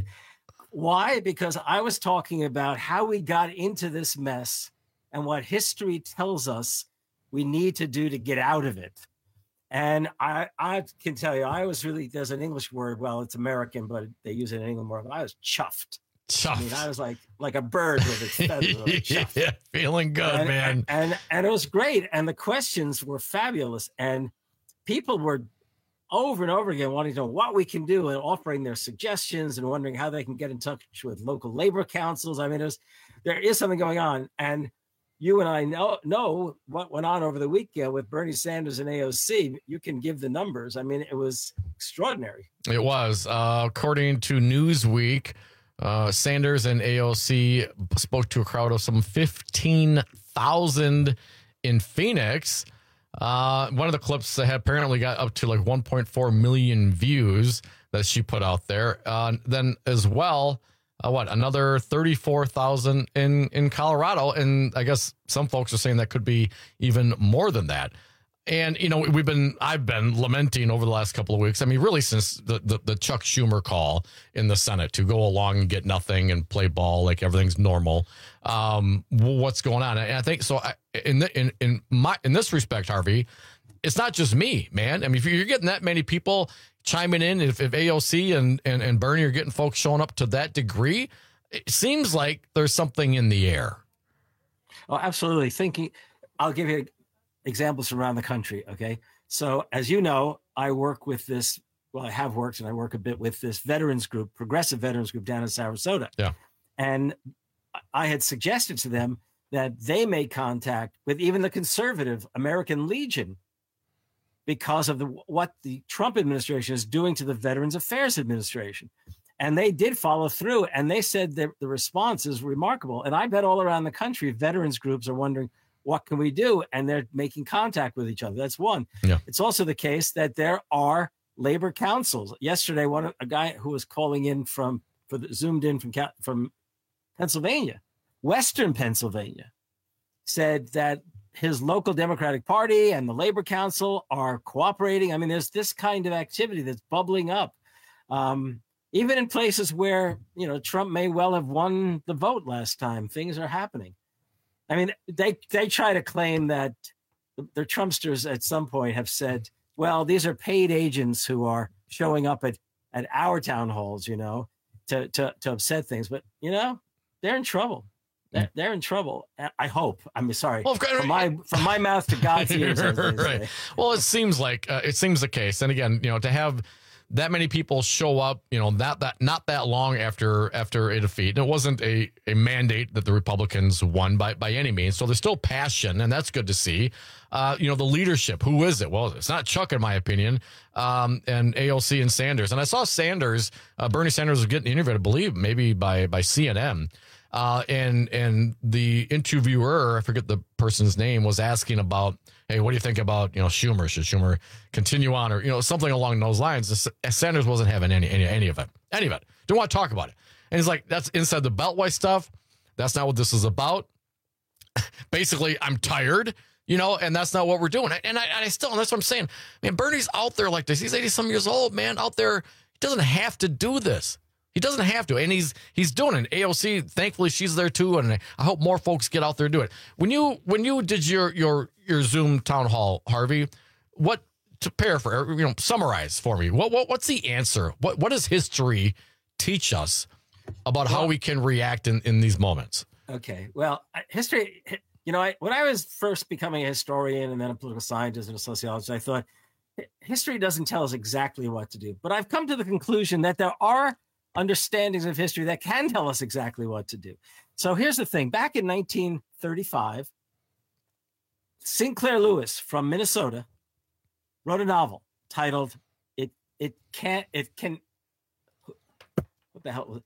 Why? Because I was talking about how we got into this mess and what history tells us we need to do to get out of it. And I, I can tell you, I was really, there's an English word, well, it's American, but they use it in England more, but I was chuffed. Chuffed. I mean, I was like like a bird with its feathers. Like yeah, feeling good, and, man. And, and and it was great. And the questions were fabulous. And people were over and over again wanting to know what we can do and offering their suggestions and wondering how they can get in touch with local labor councils. I mean, there's, there is something going on. And you and I know, know what went on over the weekend with Bernie Sanders and A O C. You can give the numbers. I mean, it was extraordinary. It was. Uh, according to Newsweek, uh, Sanders and A O C spoke to a crowd of some fifteen thousand in Phoenix. Uh, one of the clips that had apparently got up to like one point four million views that she put out there. Uh, then as well, uh, what, another thirty-four thousand in, in Colorado. And I guess some folks are saying that could be even more than that. And, you know, we've been, I've been lamenting over the last couple of weeks. I mean, really since the, the, the Chuck Schumer call in the Senate to go along and get nothing and play ball like everything's normal. Um, what's going on? And I think so. I, in the, in in my in this respect, Harvey, it's not just me, man. I mean, if you're getting that many people chiming in, if, if A O C and, and and Bernie are getting folks showing up to that degree, it seems like there's something in the air. Oh, absolutely. Thinking, I'll give you examples from around the country. Okay, so as you know, I work with this. Well, I have worked, and I work a bit with this veterans group, progressive veterans group down in Sarasota. Yeah, and I had suggested to them that they make contact with even the conservative American Legion because of the what the Trump administration is doing to the Veterans Affairs Administration. And they did follow through, and they said that the response is remarkable. And I bet all around the country, veterans groups are wondering, what can we do? And they're making contact with each other. That's one. Yeah. It's also the case that there are labor councils. Yesterday, one a guy who was calling in from, for the, zoomed in from from Pennsylvania, Western Pennsylvania, said that his local Democratic Party and the Labor Council are cooperating. I mean, there's this kind of activity that's bubbling up, um, even in places where, you know, Trump may well have won the vote last time. Things are happening. I mean, they they try to claim that the, the Trumpsters at some point have said, well, these are paid agents who are showing up at, at our town halls, you know, to, to, to upset things. But, you know, they're in trouble. They're, they're in trouble. I hope. I'm sorry. Well, from my from my mouth to God's ears. As they right. say. Well, it seems like uh, it seems the case. And again, you know, to have that many people show up, you know, that that not that long after after a defeat. It wasn't a, a mandate that the Republicans won by by any means. So there's still passion, and that's good to see. Uh, you know, the leadership. Who is it? Well, it's not Chuck, in my opinion, um, and A O C and Sanders. And I saw Sanders, uh, Bernie Sanders was getting interviewed, I believe, maybe by by C N N. Uh, and and the interviewer, I forget the person's name, was asking about, hey, what do you think about, you know, Schumer? Should Schumer continue on, or, you know, something along those lines? Sanders wasn't having any any any of it, any of it. Didn't want to talk about it. And he's like, that's inside the Beltway stuff. That's not what this is about. Basically, I'm tired. You know, and that's not what we're doing. And I, I still, and that's what I'm saying. Man, Bernie's out there like this. He's eighty some years old, man, out there. He doesn't have to do this. He doesn't have to. And he's he's doing it. A O C, thankfully, she's there too. And I hope more folks get out there and do it. When you when you did your your your Zoom town hall, Harvey, what to paraphrase, you know, summarize for me. What what what's the answer? What what does history teach us about how we can react in, in these moments? Okay. Well, history, you know, I, when I was first becoming a historian and then a political scientist and a sociologist, I thought history doesn't tell us exactly what to do. But I've come to the conclusion that there are understandings of history that can tell us exactly what to do. So here's the thing. Back in nineteen thirty-five, Sinclair Lewis from Minnesota wrote a novel titled It It Can't It Can What the hell was it?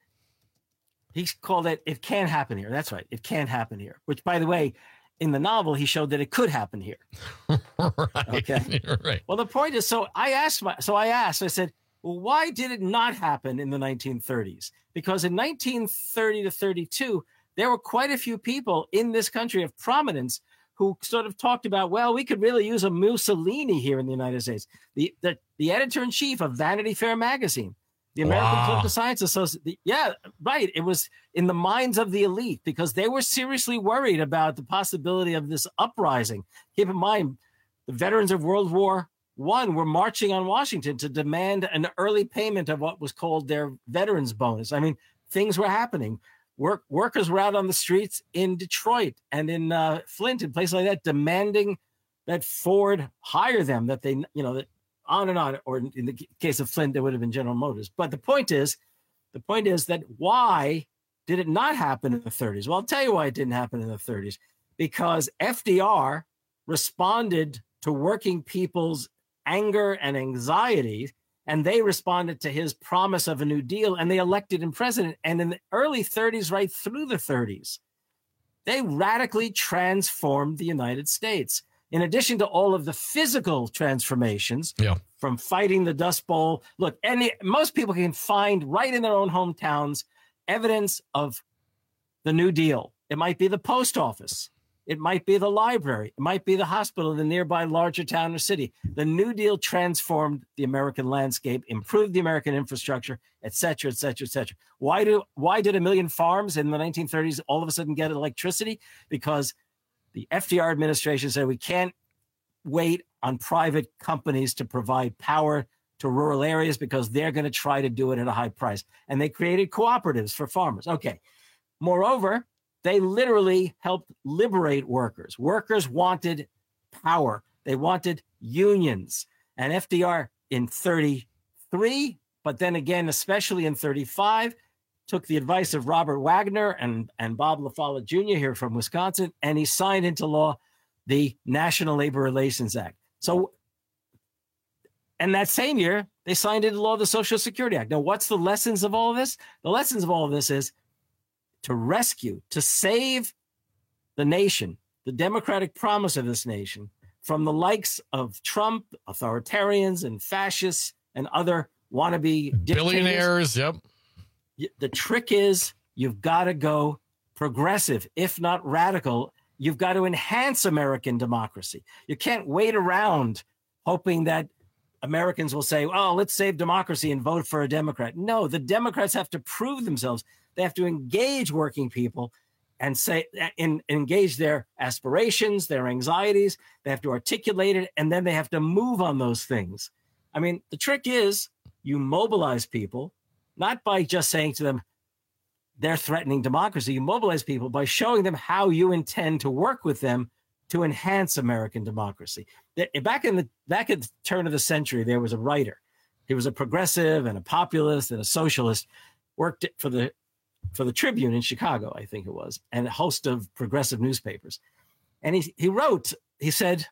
He called it It Can Happen Here. That's right. It can happen here. Which, by the way, in the novel, he showed that it could happen here. Right. Okay. Right. Well, the point is, so I asked my, so I asked, I said, well, why did it not happen in the nineteen thirties? Because in nineteen thirty to thirty-two, there were quite a few people in this country of prominence who sort of talked about, well, we could really use a Mussolini here in the United States. The the, the editor-in-chief of Vanity Fair magazine, the American Wow. Political Science Association. Yeah, right. It was in the minds of the elite because they were seriously worried about the possibility of this uprising. Keep in mind, the veterans of World War One were marching on Washington to demand an early payment of what was called their veterans bonus. I mean, things were happening. Work, workers were out on the streets in Detroit and in uh, Flint and places like that, demanding that Ford hire them, that they, you know, that on and on, or in the case of Flint, there would have been General Motors. But the point is, the point is that why did it not happen in the thirties? Well, I'll tell you why it didn't happen in the thirties. Because F D R responded to working people's anger and anxiety, and they responded to his promise of a New Deal, and they elected him president. And in the early thirties, right through the thirties, they radically transformed the United States. In addition to all of the physical transformations, yeah. from fighting the Dust Bowl. Look, any most people can find right in their own hometowns evidence of the New Deal. It might be the post office. It might be the library. It might be the hospital in the nearby larger town or city. The New Deal transformed the American landscape, improved the American infrastructure, et cetera, et cetera, et cetera. Why do why did a million farms in the nineteen thirties all of a sudden get electricity? Because the F D R administration said we can't wait on private companies to provide power to rural areas because they're going to try to do it at a high price. And they created cooperatives for farmers. Okay. Moreover, they literally helped liberate workers. Workers wanted power. They wanted unions. And F D R in thirty-three, but then again, especially in thirty-five, took the advice of Robert Wagner and, and Bob LaFollette Junior here from Wisconsin, and he signed into law the National Labor Relations Act. So, and that same year, they signed into law the Social Security Act. Now, what's the lessons of all of this? The lessons of all of this is to rescue, to save the nation, the democratic promise of this nation, from the likes of Trump, authoritarians and fascists and other wannabe billionaires. Yep. The trick is you've got to go progressive, if not radical. You've got to enhance American democracy. You can't wait around hoping that Americans will say, oh, let's save democracy and vote for a Democrat. No, the Democrats have to prove themselves. They have to engage working people and say, in, engage their aspirations, their anxieties. They have to articulate it, and then they have to move on those things. I mean, the trick is you mobilize people, not by just saying to them, they're threatening democracy. You mobilize people by showing them how you intend to work with them to enhance American democracy. Back in the back at the turn of the century, there was a writer. He was a progressive and a populist and a socialist, worked for the for the Tribune in Chicago, I think it was, and a host of progressive newspapers. And he he wrote, he said,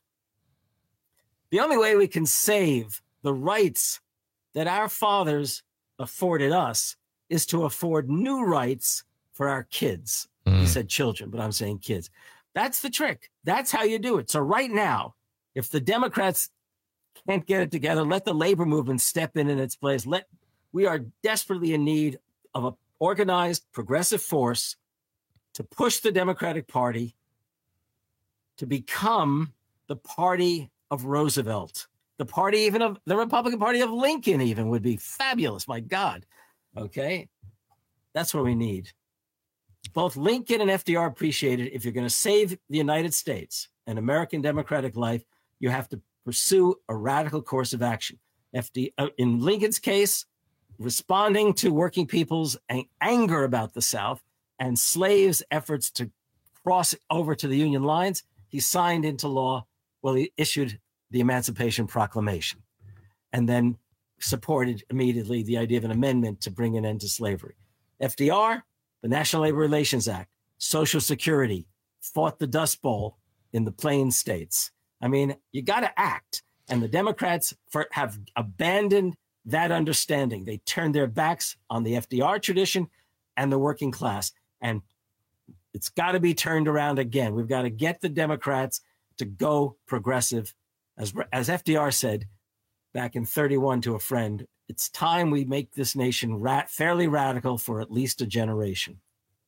the only way we can save the rights that our fathers afforded us is to afford new rights for our kids. Mm. He said children, but I'm saying kids. That's the trick. That's how you do it. So right now, if the Democrats can't get it together, let the labor movement step in in its place. Let we are desperately in need of an organized progressive force to push the Democratic Party to become the party of Roosevelt, the party even of the Republican Party of Lincoln even would be fabulous. My God. Okay. That's what we need. Both Lincoln and F D R appreciated if you're going to save the United States and American democratic life, you have to pursue a radical course of action. F D uh, in Lincoln's case, responding to working people's ang- anger about the South and slaves' efforts to cross over to the Union lines, he signed into law, well, he issued the Emancipation Proclamation and then supported immediately the idea of an amendment to bring an end to slavery. F D R, the National Labor Relations Act, Social Security, fought the Dust Bowl in the Plain States. I mean, you got to act. And the Democrats for, have abandoned that understanding. They turned their backs on the F D R tradition and the working class. And it's got to be turned around again. We've got to get the Democrats to go progressive. As, as F D R said back in thirty-one to a friend, it's time we make this nation ra- fairly radical for at least a generation.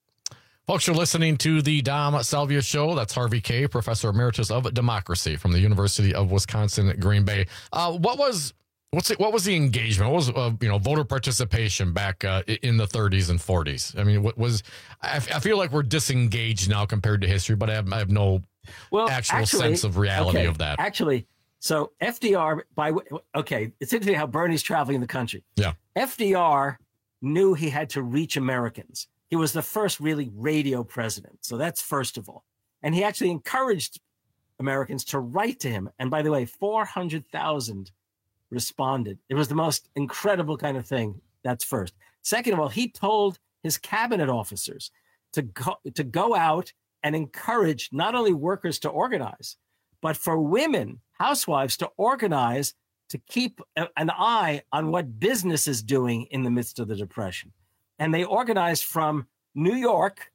Folks, you're listening to the Dom Salvia Show. That's Harvey Kaye, Professor Emeritus of Democracy from the University of Wisconsin at Green Bay. Uh, what was what's it, what was the engagement? What was uh, you know voter participation back uh, in the thirties and forties? I mean, what was I, f- I feel like we're disengaged now compared to history, but I have, I have no well, actual actually, sense of reality okay, of that. Actually, so F D R by okay, it's interesting how Bernie's traveling the country. Yeah, F D R knew he had to reach Americans. He was the first really radio president. So that's first of all. And he actually encouraged Americans to write to him. And by the way, four hundred thousand responded. It was the most incredible kind of thing. That's first. Second of all, he told his cabinet officers to go, to go out and encourage not only workers to organize, but for women, housewives to organize to keep a, an eye on what business is doing in the midst of the Depression. And they organized from New York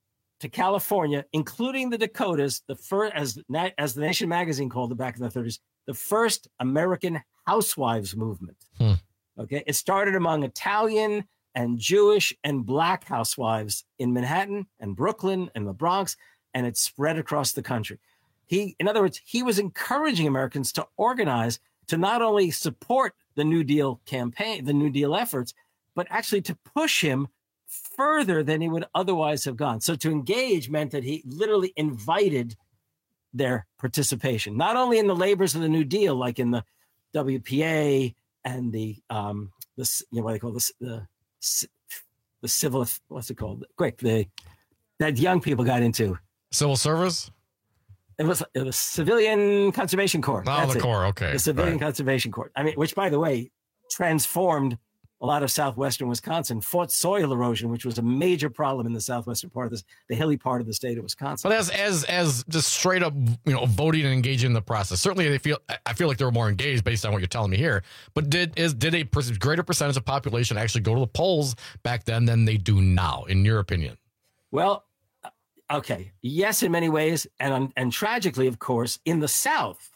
to California, including the Dakotas, the first, as, as the Nation magazine called it back in the thirties, the first American housewives movement. Hmm. Okay, it started among Italian and Jewish and Black housewives in Manhattan and Brooklyn and the Bronx, and it spread across the country. He, in other words, he was encouraging Americans to organize to not only support the New Deal campaign, the New Deal efforts, but actually to push him further than he would otherwise have gone. So to engage meant that he literally invited their participation, not only in the labors of the New Deal, like in the W P A and the, um, the you know, what they call this, the, the civil, what's it called? Quick, the, that young people got into. Civil service? It was the Civilian Conservation Corps. Oh, That's the it. Corps, okay. The Civilian right. Conservation Corps. I mean, which, by the way, transformed a lot of southwestern Wisconsin, fought soil erosion, which was a major problem in the southwestern part of this, the hilly part of the state of Wisconsin. But as as as just straight up, you know, voting and engaging in the process. Certainly, they feel I feel like they were more engaged based on what you're telling me here. But did is did a greater percentage of population actually go to the polls back then than they do now, in your opinion? Well, okay, yes, in many ways, and and tragically, of course, in the South,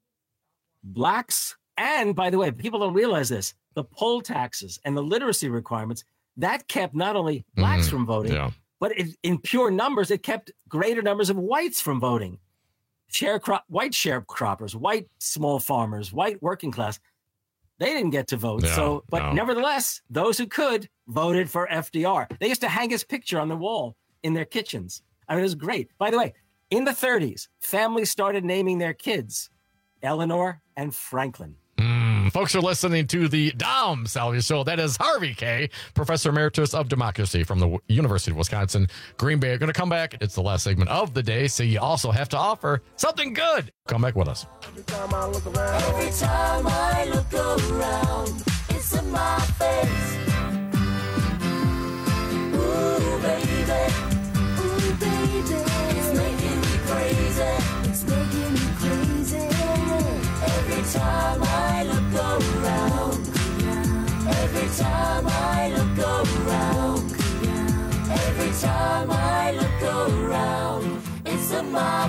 blacks. And by the way, people don't realize this, the poll taxes and the literacy requirements, that kept not only blacks mm, from voting, yeah. but it, in pure numbers, it kept greater numbers of whites from voting. Sharecrop, white sharecroppers, white small farmers, white working class, they didn't get to vote. No, so, but no. nevertheless, those who could voted for F D R. They used to hang his picture on the wall in their kitchens. I mean, it was great. By the way, in the thirties, families started naming their kids Eleanor and Franklin. Mm, folks are listening to the Dom Salvia Show. That is Harvey Kaye, Professor Emeritus of Democracy from the University of Wisconsin, Green Bay. Are going to come back. It's the last segment of the day, so you also have to offer something good. Come back with us. Every time I look around, every time I look around, it's in my face. Ooh, baby, ooh, baby, it's making me crazy. It's making me crazy. Every time I look around, every time I look around, every time I look around, it's in my face.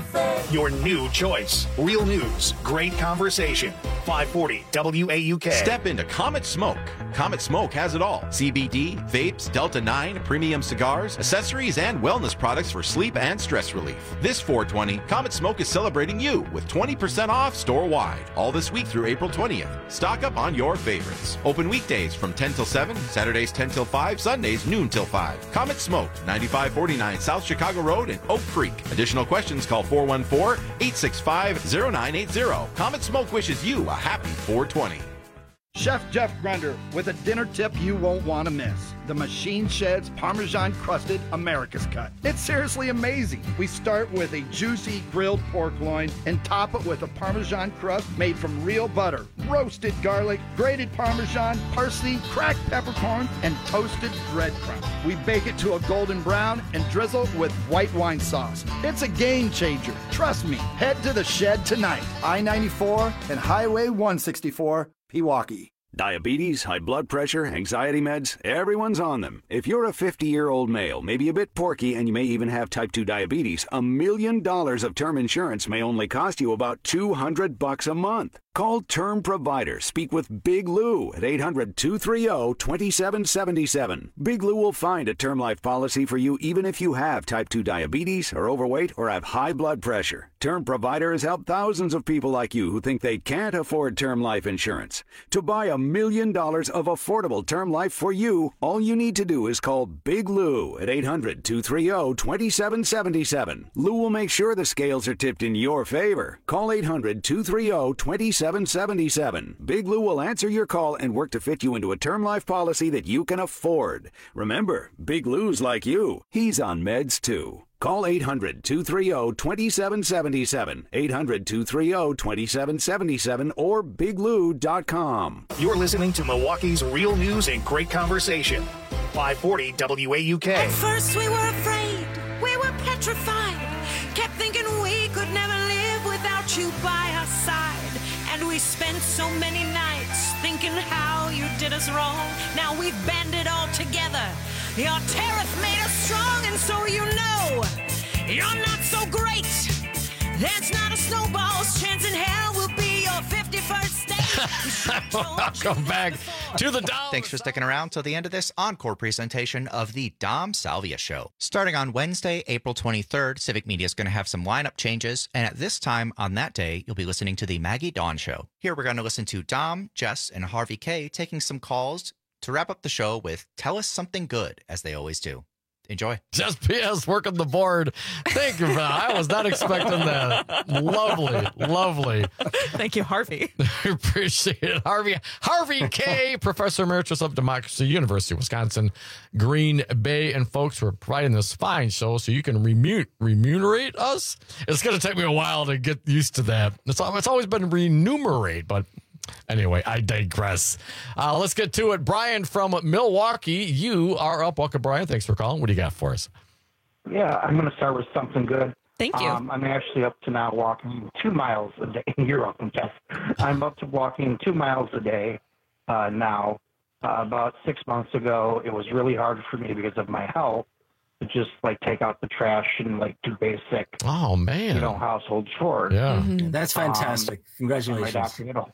your new choice. Real news, great conversation. five forty W A U K. Step into Comet Smoke. Comet Smoke has it all. C B D, vapes, Delta nine, premium cigars, accessories, and wellness products for sleep and stress relief. This four twenty, Comet Smoke is celebrating you with twenty percent off store-wide. All this week through April twentieth. Stock up on your favorites. Open weekdays from ten till seven, Saturdays ten till five, Sundays noon till five. Comet Smoke, ninety-five forty-nine South Chicago Road in Oak Creek. Additional questions, call four one four, eight six five, zero nine eight zero. Comet Smoke wishes you a happy four twenty. Chef Jeff Grunder with a dinner tip you won't want to miss. The Machine Shed's Parmesan Crusted America's Cut. It's seriously amazing. We start with a juicy grilled pork loin and top it with a Parmesan crust made from real butter, roasted garlic, grated Parmesan, parsley, cracked peppercorn, and toasted breadcrumbs. We bake it to a golden brown and drizzle with white wine sauce. It's a game changer. Trust me. Head to the Shed tonight. I ninety-four and Highway one sixty-four. Pewaukee. Diabetes, high blood pressure, anxiety meds, everyone's on them. If you're a fifty-year-old male, maybe a bit porky, and you may even have type two diabetes, a million dollars of term insurance may only cost you about two hundred bucks a month. Call Term Provider. Speak with Big Lou at eight hundred, two three zero, two seven seven seven. Big Lou will find a term life policy for you even if you have type two diabetes, are overweight, or have high blood pressure. Term Provider has helped thousands of people like you who think they can't afford term life insurance. To buy a million dollars of affordable term life for you, all you need to do is call Big Lou at eight hundred, two three zero, two seven seven seven. Lou will make sure the scales are tipped in your favor. Call eight hundred, two three zero, two seven seven seven. Big Lou will answer your call and work to fit you into a term life policy that you can afford. Remember, Big Lou's like you. He's on meds too. Call eight hundred, two three zero, two seven seven seven, eight hundred, two three zero, two seven seven seven, or big lou dot com. You're listening to Milwaukee's Real News and Great Conversation. five forty W A U K. At first we were afraid, we were petrified, kept thinking we could never live without you by our side. And we spent so many nights thinking how you did us wrong. Now we've banded all together. Your tariff made us strong, and so you know you're not so great. There's not a snowball's chance in hell we'll be your fifty-first state. Welcome back to the Dom. Thanks for sticking around till the end of this encore presentation of the Dom Salvia Show. Starting on Wednesday, April twenty-third, Civic Media is going to have some lineup changes, and at this time on that day, you'll be listening to the Maggie Dawn Show. Here we're going to listen to Dom, Jess, and Harvey K taking some calls to wrap up the show with Tell Us Something Good, as they always do. Enjoy. Just P S working the board. Thank you for that. I was not expecting that. Lovely, lovely. Thank you, Harvey. Appreciate it. Harvey Harvey K, Professor Emeritus of Democracy, University of Wisconsin, Green Bay. And folks, for providing this fine show so you can remun- remunerate us. It's going to take me a while to get used to that. It's, it's always been remunerate, but anyway, I digress. Uh, let's get to it. Brian from Milwaukee, you are up. Welcome, Brian. Thanks for calling. What do you got for us? Yeah, I'm going to start with something good. Thank you. Um, I'm actually up to now walking two miles a day. You're welcome, Jeff. I'm up to walking two miles a day uh, now. Uh, about six months ago, it was really hard for me because of my health to just like take out the trash and like do basic, oh man, you know, household chores. Yeah, mm-hmm. That's fantastic. Um, Congratulations. My doctor did a,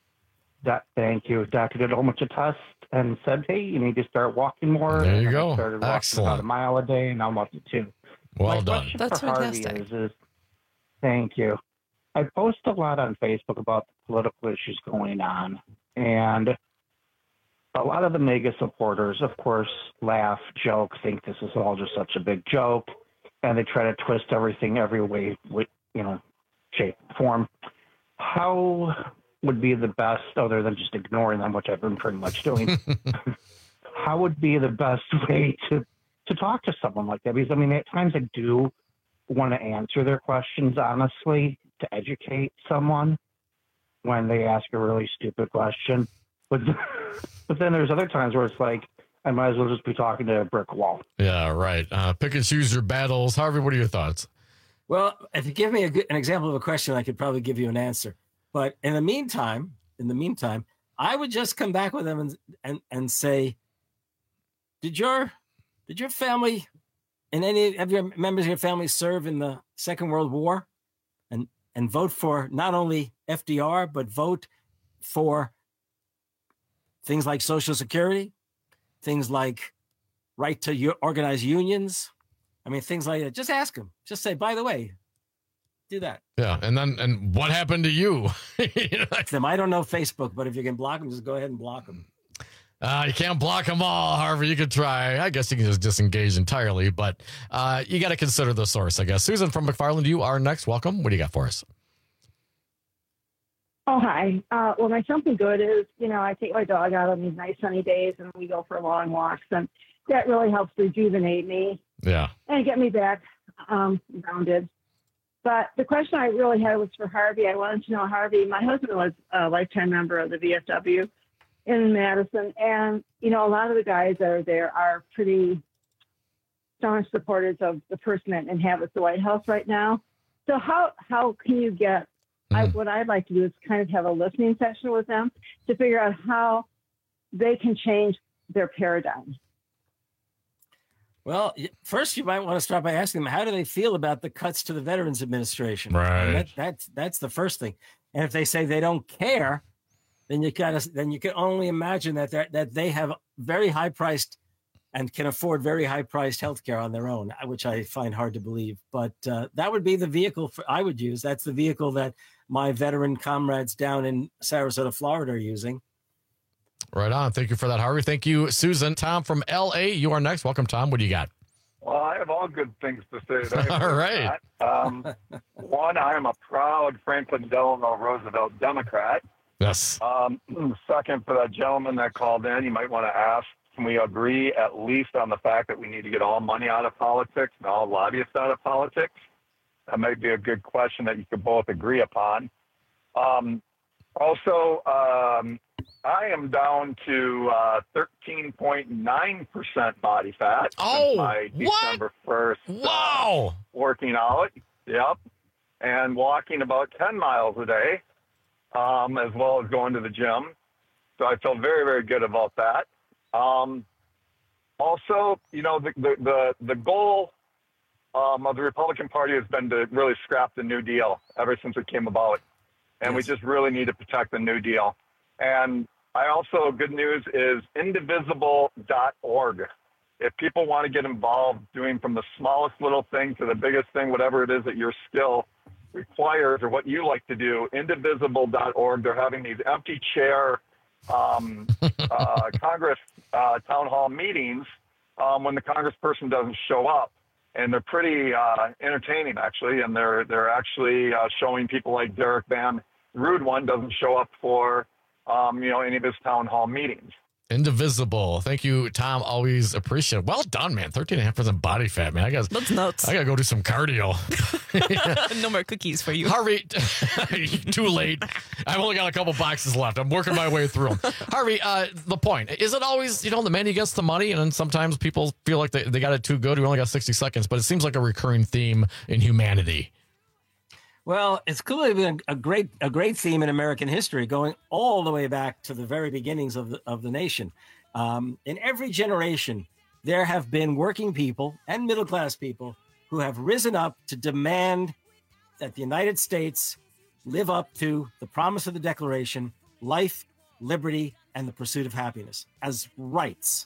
that, thank you. Doctor did a whole bunch of tests and said, "Hey, you need to start walking more." There you and go. I started walking Excellent. about a mile a day, and now I'm up to two. Well my done. question That's for fantastic. Harvey is, is, thank you. I post a lot on Facebook about the political issues going on, and a lot of the MAGA supporters, of course, laugh, joke, think this is all just such a big joke, and they try to twist everything every way, with, you know, shape, form. How would be the best, other than just ignoring them, which I've been pretty much doing, how would be the best way to, to talk to someone like that? Because, I mean, at times I do want to answer their questions honestly to educate someone when they ask a really stupid question. But, but then there's other times where it's like, I might as well just be talking to a brick wall. Yeah, right. Uh, pick and choose your battles. Harvey, what are your thoughts? Well, if you give me a good, an example of a question, I could probably give you an answer. But in the meantime, in the meantime, I would just come back with them and and, and say, did your did your family and any of your members of your family serve in the Second World War? and vote for not only F D R, but vote for things like Social Security, things like right to u- organize unions. I mean, things like that. Just ask them. Just say, by the way, do that. Yeah, and then and what happened to you? You know, them. I don't know Facebook, but if you can block them, just go ahead and block them. Uh, you can't block them all, Harvey. You could try. I guess you can just disengage entirely, but uh, you got to consider the source, I guess. Susan from McFarland, you are next. Welcome. What do you got for us? Oh, hi. Uh, well, my something good is, you know, I take my dog out on these nice sunny days and we go for long walks, and that really helps rejuvenate me. Yeah. And get me back um, grounded. But the question I really had was for Harvey. I wanted to know, Harvey, my husband was a lifetime member of the V F W in Madison. And, you know, a lot of the guys that are there are pretty staunch supporters of the person that inhabits the White House right now. So how, how can you get, mm. I, what I'd like to do is kind of have a listening session with them to figure out how they can change their paradigm. Well, first you might want to start by asking them, how do they feel about the cuts to the Veterans Administration? Right. That, that's that's the first thing. And if they say they don't care, then you got to then you can only imagine that they that they have very high priced and can afford very high priced health care on their own, which I find hard to believe. But uh, that would be the vehicle for, I would use. That's the vehicle that my veteran comrades down in Sarasota, Florida are using. Right on. Thank you for that, Harvey. Thank you, Susan. Tom from L A, you are next. Welcome, Tom. What do you got? Well, I have all good things to say today. All right. Um, one, I am a proud Franklin Delano Roosevelt Democrat. Yes. Um, second, for that gentleman that called in, you might want to ask, can we agree at least on the fact that we need to get all money out of politics and all lobbyists out of politics? That might be a good question that you could both agree upon. Um, also, um, I am down to uh, thirteen point nine percent body fat oh, since my December first. Wow. Uh, working out, yep, and walking about ten miles a day, um, as well as going to the gym. So I feel very, very good about that. Um, also, you know, the the the, the goal um, of the Republican Party has been to really scrap the New Deal ever since it came about. And yes. we just really need to protect the New Deal. And I also, good news is indivisible dot org. If people want to get involved doing from the smallest little thing to the biggest thing, whatever it is that your skill requires or what you like to do, indivisible dot org. They're having these empty chair um, uh, Congress uh, town hall meetings um, when the congressperson doesn't show up. And they're pretty uh, entertaining, actually. And they're they're actually uh, showing people like Derek Van Rude one doesn't show up for, um, you know, any of his town hall meetings. Indivisible. Thank you, Tom. Always appreciate it. Well done, man. thirteen and a half percent body fat, man. I got That's nuts. I got to go do some cardio. No more cookies for you. Harvey, too late. I've only got a couple boxes left. I'm working my way through them. Harvey, uh, the point, is it always, you know, the man who gets the money, and then sometimes people feel like they, they got it too good. We only got sixty seconds, but it seems like a recurring theme in humanity. Well, it's clearly been a great a great theme in American history, going all the way back to the very beginnings of the of the nation. Um, in every generation, there have been working people and middle class people who have risen up to demand that the United States live up to the promise of the Declaration: life, liberty, and the pursuit of happiness as rights.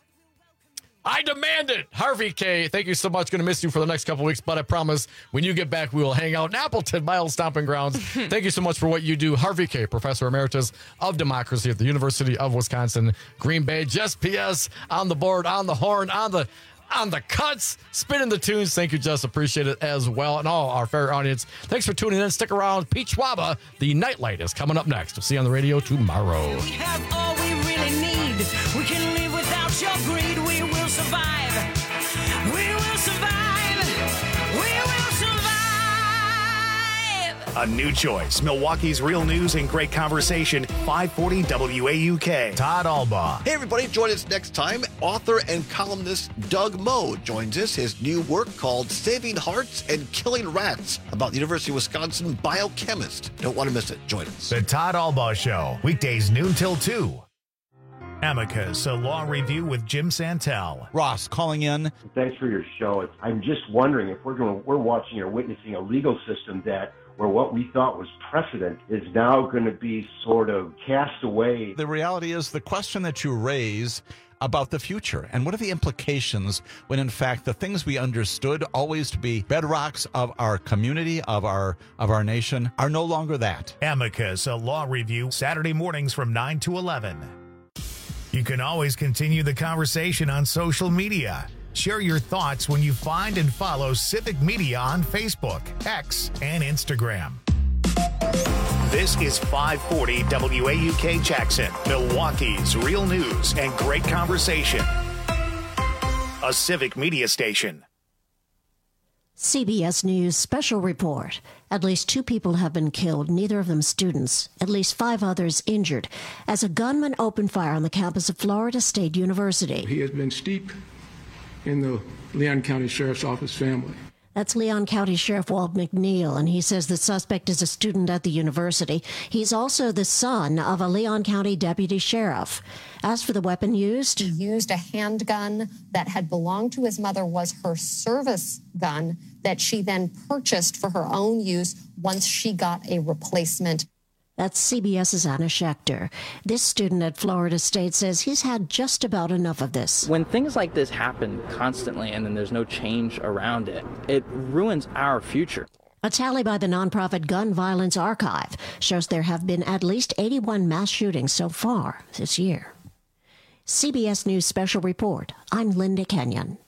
I demand it. Harvey K., thank you so much. Going to miss you for the next couple weeks, but I promise when you get back, we will hang out in Appleton, my old stomping grounds. Thank you so much for what you do. Harvey K., Professor Emeritus of Democracy at the University of Wisconsin, Green Bay. Just P S on the board, on the horn, on the on the cuts, spinning the tunes. Thank you, Jess. Appreciate it as well. And all our fair audience, thanks for tuning in. Stick around. Pete Schwaba, the Nightlight, is coming up next. We'll see you on the radio tomorrow. We have all we really need. We can live without your greed. We will survive. We will survive. We will survive. A new choice. Milwaukee's real news and great conversation. five forty W A U K. Todd Albaugh. Hey, everybody. Join us next time. Author and columnist Doug Moe joins us. His new work called Saving Hearts and Killing Rats about the University of Wisconsin biochemist. Don't want to miss it. Join us. The Todd Albaugh Show. Weekdays noon till two. Amicus, a law review with Jim Santel. Ross calling in. Thanks for your show. I'm just wondering if we're going, we're watching or witnessing a legal system that where what we thought was precedent is now going to be sort of cast away. The reality is the question that you raise about the future and what are the implications when in fact the things we understood always to be bedrocks of our community, of our of our nation, are no longer that. Amicus, a law review, Saturday mornings from nine to eleven. You can always continue the conversation on social media. Share your thoughts when you find and follow Civic Media on Facebook, X, and Instagram. This is five forty W A U K Jackson, Milwaukee's real news and great conversation. A Civic Media station. C B S News special report. At least two people have been killed, neither of them students. At least five others injured as a gunman opened fire on the campus of Florida State University. He has been steeped in the Leon County Sheriff's Office family. That's Leon County Sheriff Walt McNeil, and he says the suspect is a student at the university. He's also the son of a Leon County deputy sheriff. As for the weapon used, he used a handgun that had belonged to his mother, was her service gun that she then purchased for her own use once she got a replacement. That's CBS's Anna Schechter. This student at Florida State says he's had just about enough of this. When things like this happen constantly and then there's no change around it, it ruins our future. A tally by the nonprofit Gun Violence Archive shows there have been at least eighty-one mass shootings so far this year. C B S News Special Report. I'm Linda Kenyon.